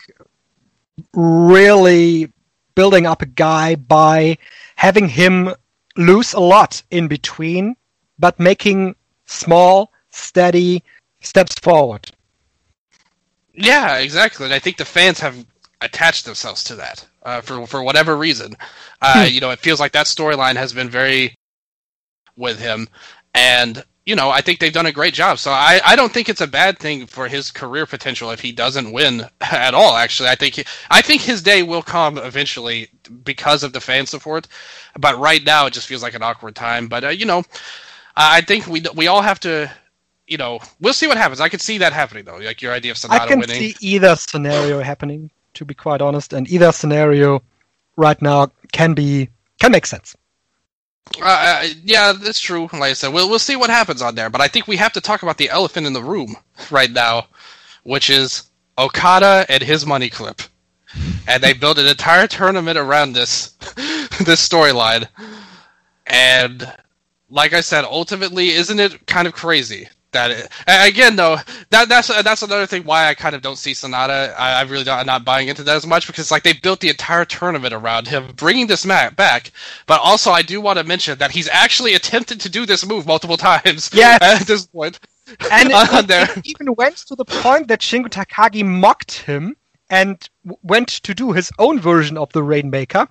Really building up a guy by having him lose a lot in between, but making small, steady steps forward. Yeah, exactly. And I think the fans have attached themselves to that uh, for for whatever reason. Uh, you know, it feels like that storyline has been very with him, and you know, I think they've done a great job. So I, I don't think it's a bad thing for his career potential if he doesn't win at all. Actually, I think he, I think his day will come eventually because of the fan support. But right now, it just feels like an awkward time. But uh, you know, I think we we all have to. You know, we'll see what happens. I could see that happening though. Like your idea of Sonata I can winning. see either scenario happening, to be quite honest, and either scenario right now can be can make sense. Uh, yeah, that's true. Like I said, we'll we'll see what happens on there. But I think we have to talk about the elephant in the room right now, which is Okada and his money clip. And they built an entire tournament around this this storyline. And like I said, ultimately, isn't it kind of crazy that it, again though that that's that's another thing why I kind of don't see Sonata. I, I really don't, I'm not buying into that as much because like they built the entire tournament around him, bringing this match back. But also, I do want to mention that he's actually attempted to do this move multiple times. Yeah, at this point, and uh, it, it even went to the point that Shingo Takagi mocked him and w- went to do his own version of the Rainmaker.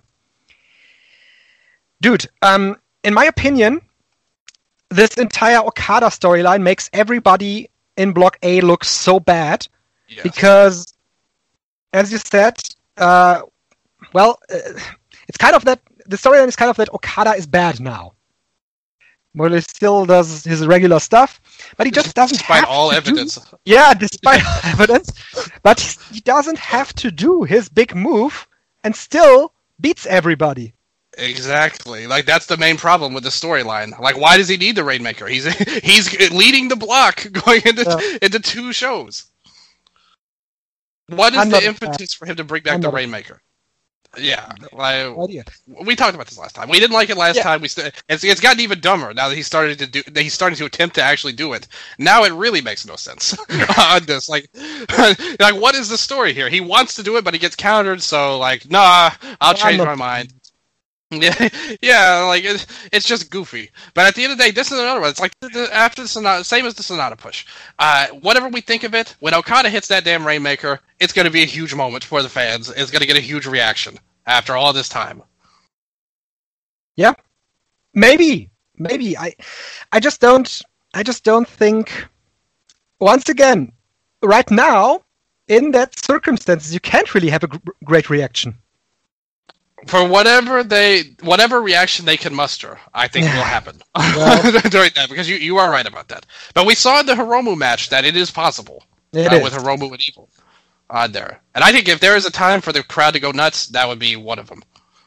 Dude, um, in my opinion, this entire Okada storyline makes everybody in Block A look so bad yes. because, as you said, uh, well, uh, it's kind of that the storyline is kind of that Okada is bad now. Well, he still does his regular stuff, but he just doesn't despite have all to evidence. Do, yeah, despite all evidence, but he doesn't have to do his big move and still beats everybody. Exactly. Like that's the main problem with the storyline. Like, why does he need the Rainmaker? He's he's leading the block going into yeah. into two shows. What is I'm the impetus for him to bring back I'm the Rainmaker? Yeah, like we talked about this last time. We didn't like it last yeah. time. We st- it's it's gotten even dumber now that he started to do. That he's starting to attempt to actually do it. Now it really makes no sense on this. Like, like what is the story here? He wants to do it, but he gets countered. So like, nah, I'll change my mind. Yeah, yeah, like it, it's just goofy. But at the end of the day, this is another one. It's like the, after the Sonata, same as the Sonata push. Uh, whatever we think of it, when Okada hits that damn Rainmaker, it's going to be a huge moment for the fans. It's going to get a huge reaction after all this time. Yeah, maybe, maybe. I, I just don't. I just don't think. Once again, right now, in that circumstances, you can't really have a gr- great reaction. For whatever they, whatever reaction they can muster, I think will happen well, during that, because you, you are right about that. But we saw in the Hiromu match that it is possible it uh, is. with Hiromu and Evil on there. And I think if there is a time for the crowd to go nuts, that would be one of them.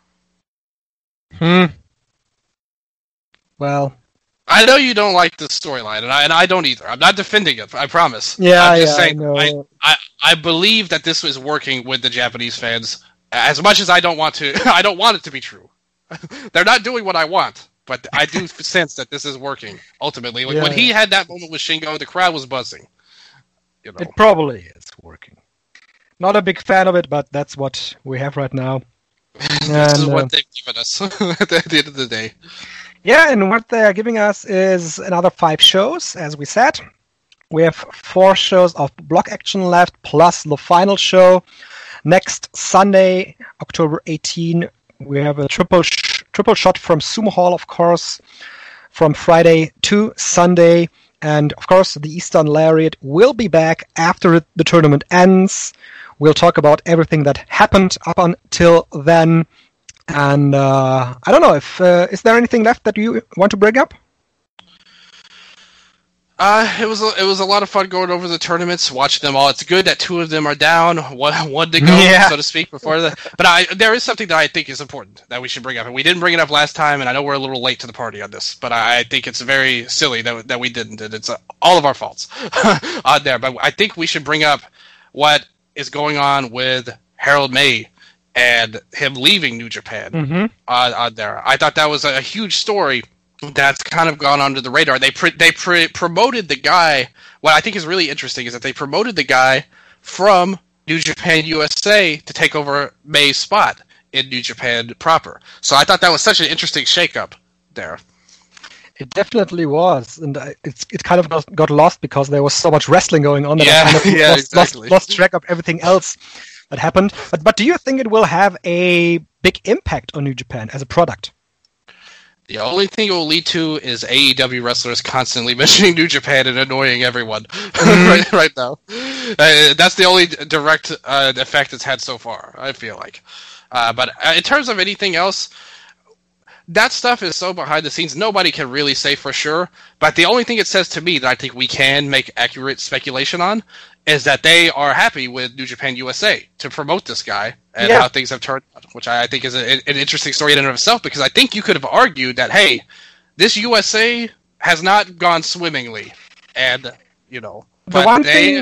Hmm. Well, I know you don't like this storyline, and I and I don't either. I'm not defending it. I promise. Yeah, I'm just yeah, saying. I, I, I I believe that this is working with the Japanese fans. As much as I don't want to, I don't want it to be true. They're not doing what I want, but I do sense that this is working. Ultimately, like yeah, when he yeah. had that moment with Shingo, the crowd was buzzing. You know. It probably is working. Not a big fan of it, but that's what we have right now. this and, is what uh, they've given us at the end of the day. Yeah, and what they're giving us is another five shows, as we said. We have four shows of block action left, plus the final show. Next Sunday, October eighteenth, we have a triple sh- triple shot from Sumo Hall, of course, from Friday to Sunday. And, of course, the Eastern Lariat will be back after the tournament ends. We'll talk about everything that happened up until then. And uh, I don't know, if uh, is there anything left that you want to bring up? Uh, it was a, it was a lot of fun going over the tournaments, watching them all. It's good that two of them are down, one one to go, yeah. so to speak, before the. But I there is something that I think is important that we should bring up, and we didn't bring it up last time, and I know we're a little late to the party on this, but I, I think it's very silly that that we didn't, and it's uh, all of our faults on there. But I think we should bring up what is going on with Harold May and him leaving New Japan mm-hmm. uh, on there. I thought that was a huge story. That's kind of gone under the radar. They pre- they pre- promoted the guy. What I think is really interesting is that they promoted the guy from New Japan U S A to take over May's spot in New Japan proper. So I thought that was such an interesting shakeup there. It definitely was, and I, it's it kind of got, got lost because there was so much wrestling going on that yeah, I kind of yeah, lost, exactly. lost, lost track of everything else that happened. But but do you think it will have a big impact on New Japan as a product? The only thing it will lead to is A E W wrestlers constantly mentioning New Japan and annoying everyone mm. right, right now. Uh, that's the only direct uh, effect it's had so far, I feel like. Uh, but in terms of anything else, that stuff is so behind the scenes, nobody can really say for sure. But the only thing it says to me that I think we can make accurate speculation on is that they are happy with New Japan U S A to promote this guy and yeah. how things have turned out, which I think is a, an interesting story in and of itself, because I think you could have argued that, hey, this U S A has not gone swimmingly, and, you know, The but one they... thing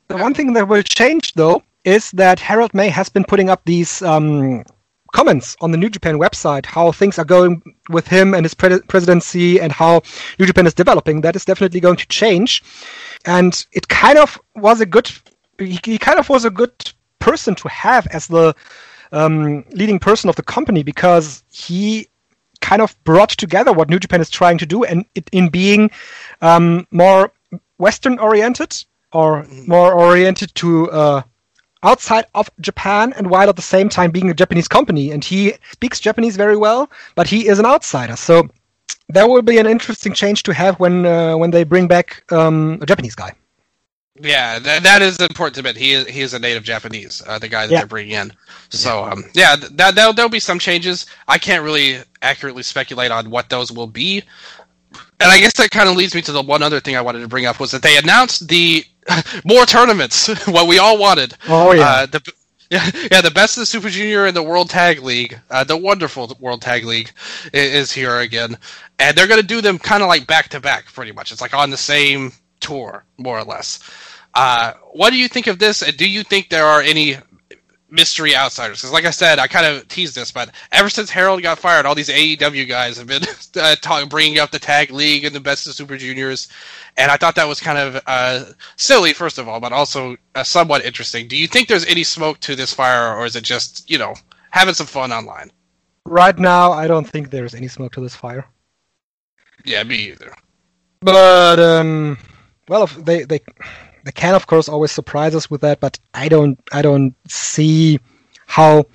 The one thing that will change, though, is that Harold May has been putting up these um, comments on the New Japan website, how things are going with him and his pre- presidency and how New Japan is developing. That is definitely going to change. And it kind of was a good, he, he kind of was a good person to have as the um, leading person of the company, because he kind of brought together what New Japan is trying to do, and it, in being um, more Western oriented or more oriented to uh, outside of Japan, and while at the same time being a Japanese company. And he speaks Japanese very well, but he is an outsider. So that will be an interesting change to have when uh, when they bring back um, a Japanese guy. Yeah, that, that is important to admit. He is he is a native Japanese, uh, the guy that yeah. they're bringing in. So um, yeah, that there'll, there'll be some changes. I can't really accurately speculate on what those will be. And I guess that kind of leads me to the one other thing I wanted to bring up, was that they announced the more tournaments, what we all wanted. Oh yeah. Uh, the, yeah, yeah, the best of the Super Junior and the World Tag League, uh, the wonderful World Tag League, is, is here again, and they're going to do them kind of like back to back, pretty much. It's like on the same tour, more or less. Uh, what do you think of this? And do you think there are any mystery outsiders? Because, like I said, I kind of teased this, but ever since Harold got fired, all these A E W guys have been uh, talk, bringing up the Tag League and the best of Super Juniors, and I thought that was kind of uh, silly, first of all, but also uh, somewhat interesting. Do you think there's any smoke to this fire, or is it just, you know, having some fun online? Right now, I don't think there's any smoke to this fire. Yeah, me either. But um, well, if they they. They can, of course, always surprise us with that, but I don't, I don't see how.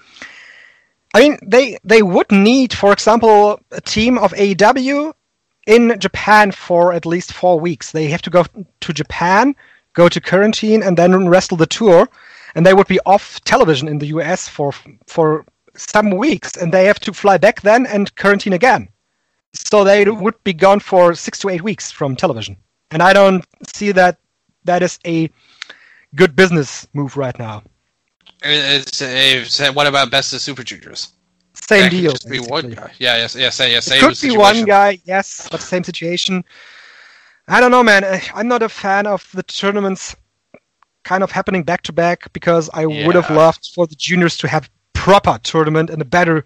I mean, they they would need, for example, a team of A E W in Japan for at least four weeks. They have to go to Japan, go to quarantine, and then wrestle the tour, and they would be off television in the U S for for some weeks, and they have to fly back then and quarantine again. So they would be gone for six to eight weeks from television, and I don't see that. That is a good business move right now. It's, it's, what about Best of Super Juniors? Same that deal. Could just be one guy. Yeah, yes, yes, yes. It could be one guy, yes, but same situation. I don't know, man. I'm not a fan of the tournaments kind of happening back to back, because I yeah. would have loved for the juniors to have proper tournament and a better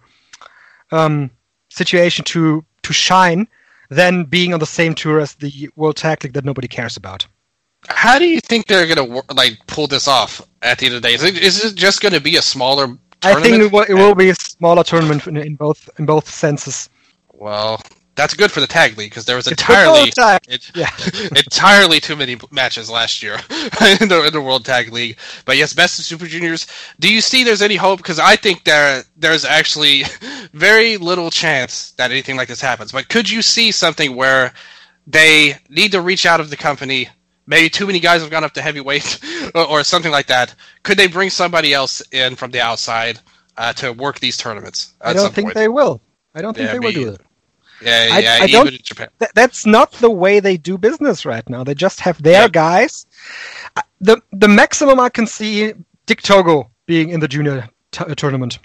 um, situation to to shine than being on the same tour as the World Tag League that nobody cares about. How do you think they're going to like pull this off at the end of the day? Is it, is it just going to be a smaller tournament? I think it will, it will be a smaller tournament in, in both in both senses. Well, that's good for the Tag League, because there was it's entirely it, yeah. entirely too many matches last year in, the, in the World Tag League. But yes, Best of Super Juniors. Do you see there's any hope? Because I think there there's actually very little chance that anything like this happens. But could you see something where they need to reach out of the company? Maybe too many guys have gone up to heavyweight or, or something like that. Could they bring somebody else in from the outside uh, to work these tournaments? I don't think point? they will. I don't think yeah, they will do it. Yeah, I, yeah, I even don't, in Japan. Th- that's not the way they do business right now. They just have their yeah. guys. The the maximum I can see Dick Togo being in the junior t- tournament.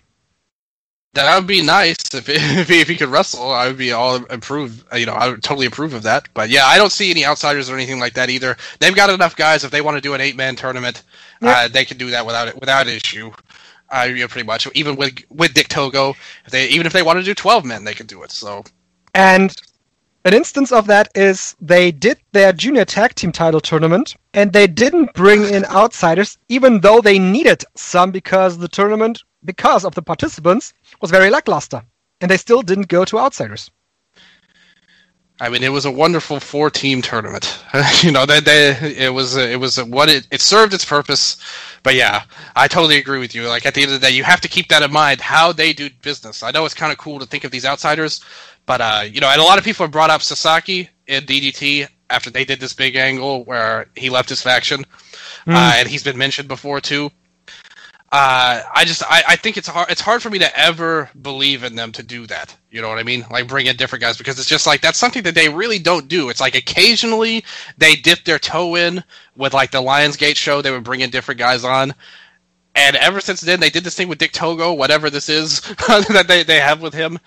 That would be nice if if he, if he could wrestle. I would be all improve. You know, I would totally approve of that. But yeah, I don't see any outsiders or anything like that either. They've got enough guys. If they want to do an eight man tournament, yeah. uh, they can do that without it without issue. Uh, yeah, pretty much. Even with with Dick Togo, if they even if they want to do twelve men, they can do it. So, and an instance of that is they did their junior tag team title tournament, and they didn't bring in outsiders, even though they needed some, because the tournament, because of the participants, was very lackluster, and they still didn't go to outsiders. I mean, it was a wonderful four-team tournament. you know, they, they, it was it was what it it served its purpose. But yeah, I totally agree with you. Like at the end of the day, you have to keep that in mind how they do business. I know it's kind of cool to think of these outsiders, but uh, you know, and a lot of people have brought up Sasaki in D D T after they did this big angle where he left his faction, mm. uh, and he's been mentioned before too. Uh, I just I, I think it's hard it's hard for me to ever believe in them to do that. You know what I mean? Like bring in different guys, because it's just like that's something that they really don't do. It's like occasionally they dip their toe in with like the Lionsgate show. They would bring in different guys on, and ever since then they did this thing with Dick Togo, whatever this is that they, they have with him.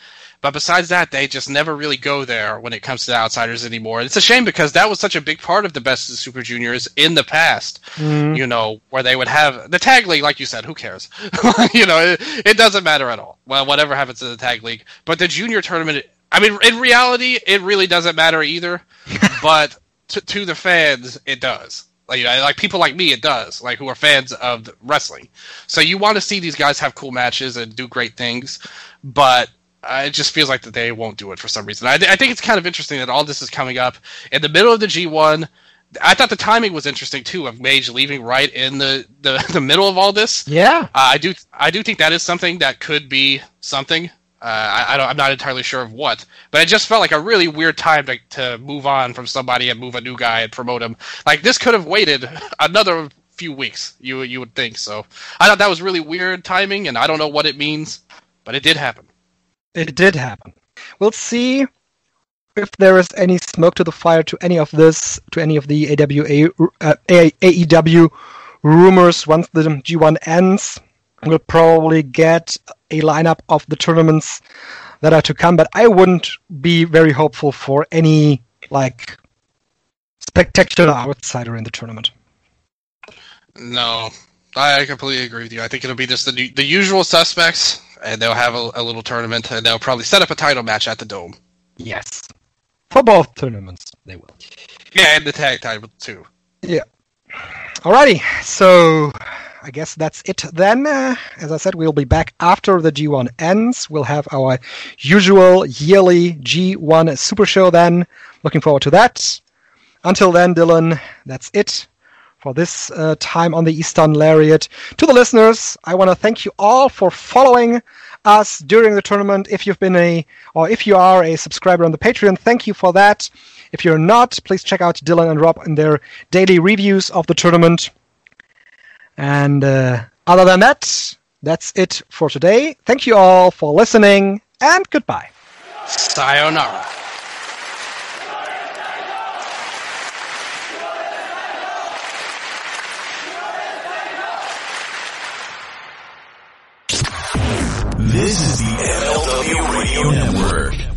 But besides that, they just never really go there when it comes to the outsiders anymore. And it's a shame because that was such a big part of the Best of the Super Juniors in the past. Mm. You know, where they would have the tag league, like you said, who cares? you know, it, it doesn't matter at all. Well, whatever happens to the tag league. But the junior tournament, I mean, in reality, it really doesn't matter either. But to, to the fans, it does. Like, you know, like people like me, it does. Like, who are fans of wrestling. So you want to see these guys have cool matches and do great things. But Uh, it just feels like that they won't do it for some reason. I, I think it's kind of interesting that all this is coming up in the middle of the G one. I thought the timing was interesting too, of Mage leaving right in the, the, the middle of all this. Yeah, uh, I do I do think that is something that could be something. Uh, I, I don't, I'm not entirely sure of what, but it just felt like a really weird time to to move on from somebody and move a new guy and promote him. Like this could have waited another few weeks. You you would think so. I thought that was really weird timing, and I don't know what it means, but it did happen. It did happen. We'll see if there is any smoke to the fire to any of this, to any of the A W A, uh, A E W rumors once the G one ends. We'll probably get a lineup of the tournaments that are to come, but I wouldn't be very hopeful for any like spectacular outsider in the tournament. No, I completely agree with you. I think it'll be just the the usual suspects. And they'll have a, a little tournament, and they'll probably set up a title match at the Dome. Yes. For both tournaments, they will. Yeah, and the tag title, too. Yeah. Alrighty, so I guess that's it then. Uh, as I said, we'll be back after the G one ends. We'll have our usual yearly G one Super Show then. Looking forward to that. Until then, Dylan, that's it for this uh, time on the Eastern Lariat. To the listeners, I want to thank you all for following us during the tournament. If you've been a, or if you are a subscriber on the Patreon, thank you for that. If you're not, please check out Dylan and Rob in their daily reviews of the tournament. And uh, other than that, that's it for today. Thank you all for listening, and goodbye. Sayonara. This is the M L W Radio Network.